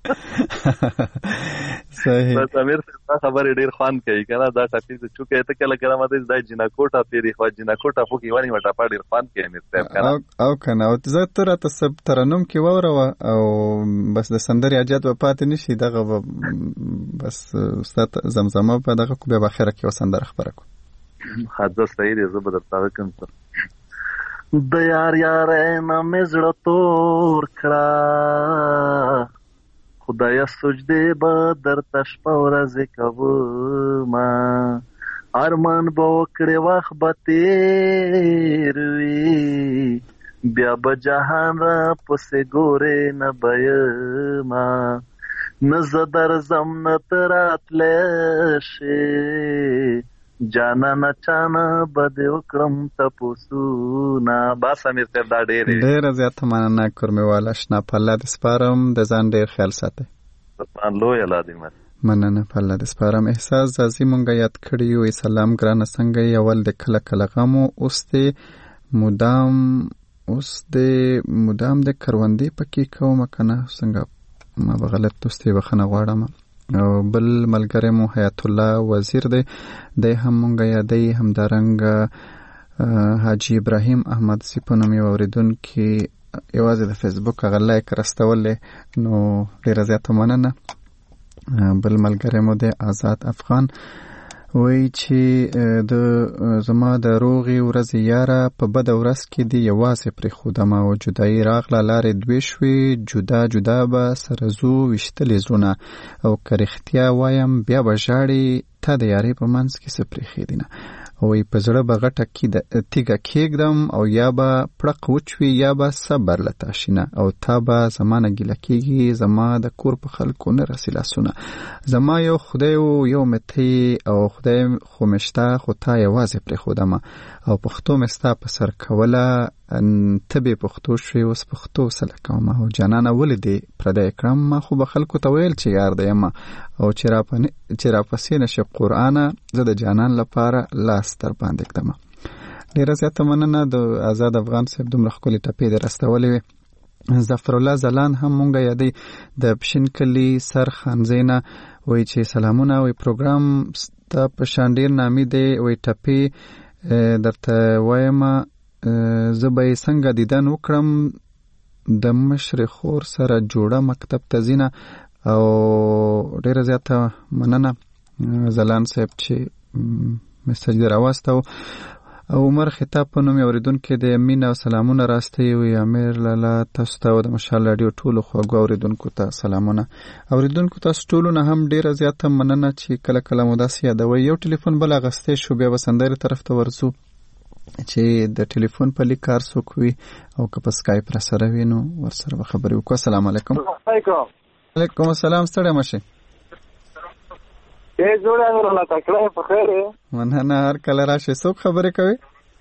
صحیح بس امیر صاحب خبرې ډیر خوان کوي کنه دا ټاپی چې ته کله کله ماته د جنا کوټه پیری خو جنا کوټه خو کې ونی وټه پړ ډیر خوان کوي امیر صاحب کنه او کنه او زه تر ته سب ترنم کې وره او بس د سندري اجازه په پات نشي دغه بس استاد زمزمه په دغه کو به اخره کې وسندر خبره کو حادثه صحیح دی زه به درته کوم څه د یار نه مزړه تور کړه خدایا سجده با در تشپا ورځ کوما ارمان به وکړې وخت به تیر وي بیا به جهان را پسې ګورې نه بیما نه زه درځم نه ته راتلی شې جانا چانا بده وکړم تپوسونه بس امیر صاحب دا ډېره زیاته مننه کورمېواله اشنا په الله دې سپارم د ځان ډېر خیال ساتئ لوی الله دې مننه په الله دې سپارم احساس ځاځي مونږه یاد کړي یو سلام ګرانه څنګه یې اول د کله کله غم اوس دې مدام د کروندې پکې کوم کنه څنګه ما به غلط دوستي بخنه غواړم او بل ملګری مو حیات الله وزیر دی هم مونږه یادی همدارنګ حاجی ابراهیم احمد سپونم یو اوریدونکي یوازې د فیسبوک هغه لایک راستولې نو ډیره زیاته مننه بل ملګری مو دی آزاد افغان وای چې د زما د روغي ورځ یاره په بد ورځ کې دی یوازې پر خودم او جدای راغله لارې دوی شوي جدا به سره زو وشتلې زونه او کرختیا وایم بیا به ژاړي ته د یاري په منځ کې سپری خېدینه وای په زړه به غټه کې د تیګه کېږدم او یا به پړق وچوي یا به صبر لته شینه او تا به زمانه ګیله کېږي زما د کور په خلکو نه رسي لاسونه زما یو خدای یو متی او خدای خو مشته خو تا یوازې پرېښودم او پښتو مې ستا په سر کوله ته بې پښتو شوې اوس پښتو سله کوم او جانانه ولې دې پردی کړم ما خو به خلکو ته ویل چې یار دی یم او چې راپسې نشي قرآنه زه د جانان لپاره لاس در باندې کړم ډېره زیاته مننه د آزاد افغان صاحب دومره ښکلې ټپې دې راستولې وې ظفرالله زلان هم مونږه یادی د پشین کلي سر خانزینه وای چې سلامونه وای پروګرام ستا په شان ډېر نامي دی وای ټپې درته وایم زه به یې څنګه دیدن وکړم د مشر خور سره جوړه مکتب ته ځینه او ډېره زیاته مننه زلان صاحب چې میسج دې راواستو او عمر خطاب په نوم اوریدونکي د مینه او سلامونه راستوي وي امیر لالا تاسو ته د مشال رادیو ټولو خوږو اوریدونکو ته سلامونه اوریدونکو تاسو ټولو نه هم ډېره زیاته مننه چې کله کله مو داسې یادوي یو ټلیفون بل اغستې شو بیا به سندرې طرف ته ورځو چې د ټلیفون په لیک کار څوک وي او که په سکایپ را سره وي نو ورسره به خبرې وکړو السلام علیکم وعلیکم السلام ستړی مشئ مننه هر کله راشي څوک خبرې کوي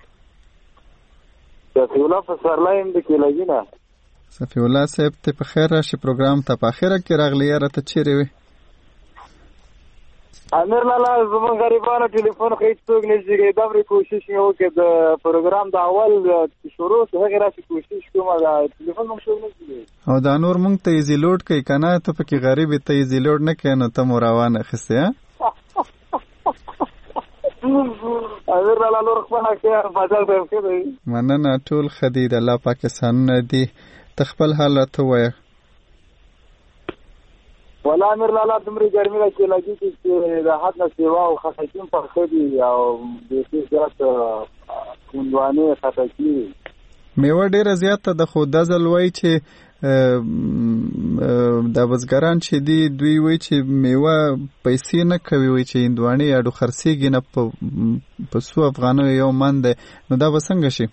صفی الله پسرلایم د کېلاګینه صفی الله صاحب ته په خیر راشي پروګرام ته په اخره کې راغلی یاره ته چیرې وي امیر لالا زمون غریبانو ټلیفون خو هیڅ څوک نشي کوي دا پرې کوشش مې وکړ د پروګرام د اول شروع څخه هغه راشي کوشش کوم دا ټلیفون مې شو نه او دا نور مونږ ته ایزی لوډ کوي کنه ته پکې غریب ته ایزی لوډ نه کوي نو ته مو روانه خسته امیر لالا نور خو نه کوي فاضل صاحب کوي مننه ټول خدي د الله پاکستان دی تخپل حالت وایي ولا امیر لالا دمري ګرمي کې لګي چې د حد نه سیوا او خصاصین پر خدي او د دې ذات کوندوانه خطاکی میوه ډیره زیاته د خو د ځلوي چې د بزګران چې دی دوی وی چې میوه پیسې نه کوي وی چې هندوانه اډو خرڅيږي نه په 100 افغانو یو من ده نو دا وسنګ شي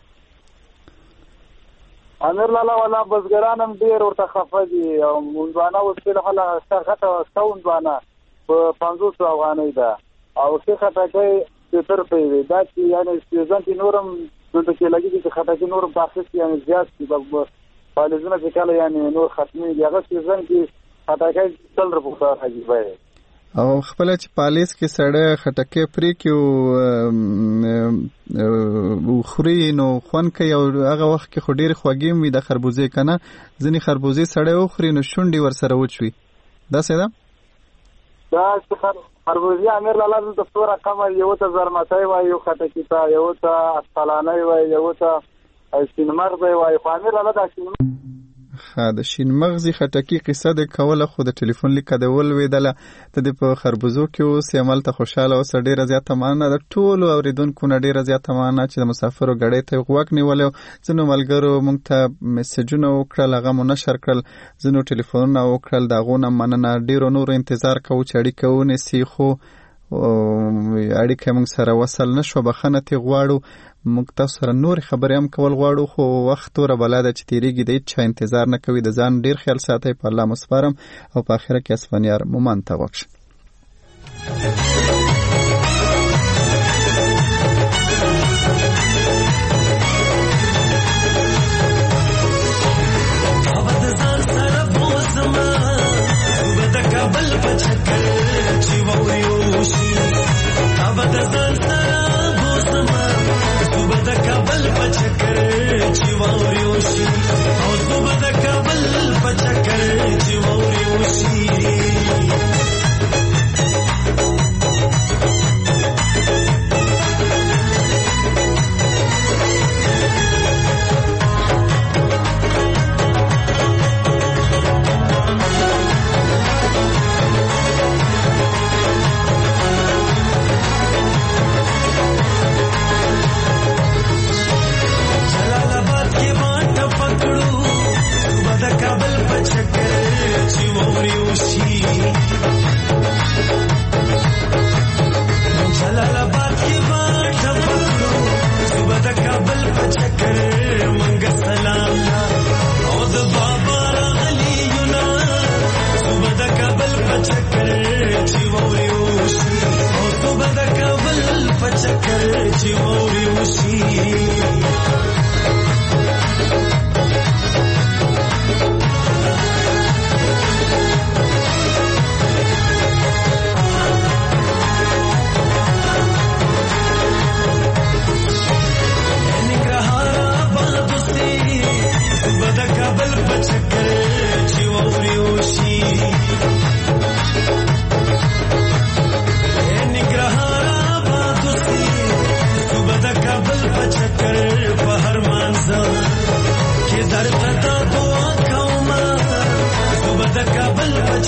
امیر لالا ولا بزګران هم ډیر ورته خفه دي او مونږانه وسله خلا څنګه ستوندوانه په 500 افغانۍ ده او څه خطا کوي چې تر په دا چې یعنی سیزن کې نورم نو د کې لګي چې خټکی نور باخص یعنی زیات دي فعالیتونه چې کله یعنی نور ختمي دي هغه سیزن کې خټکی تل رپورټ راځي وای او خپل چې پالیس کې سړی خټکی پرې کې او خوري نو خوان کوي او هغه وخت کې خو ډېر خوږې وي د خربوزې کنه ځنې خربوزې سړی وخوري نو شونډې ورسره وچوي داسې ده دا خربوزې امیر لالا د څو رقم یو ته زرمتای وای یو خټکی ته یو ته اصلانای وای یو ته شینمغز وای خو امیر لالا د د شینمغزي خټکی قصه د کوله خو د ټلیفون لیکه د ولویدله ته د په خربوزو کې اوس عمل ته خوشاله اوس ډیره زیاته معنی د ټولو اوریدونکو نه ډیره زیاته معنی چې د مسافرو غړې ته غوږ نیولې ځنو ملګرو مونږ ته میسجونه وکړل هغه مو نشر کړل ځنو ټلیفونونه وکړل دغه نه مننه ډیرو نور انتظار کوو چې اړیکه ونیسي خو اړیکه موږ سره وصل نشو بخنه تی غواړو موږ تاسو سره نور خبرې هم کول غواړو خو وخت ور بلاده چې تیریږي د هیڅ انتظار نه کوي د ځان ډیر خیال ساتي په الله مسپارم او په اخره کې اسفنیار مومن ته وښه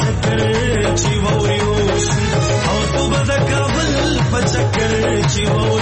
Chivo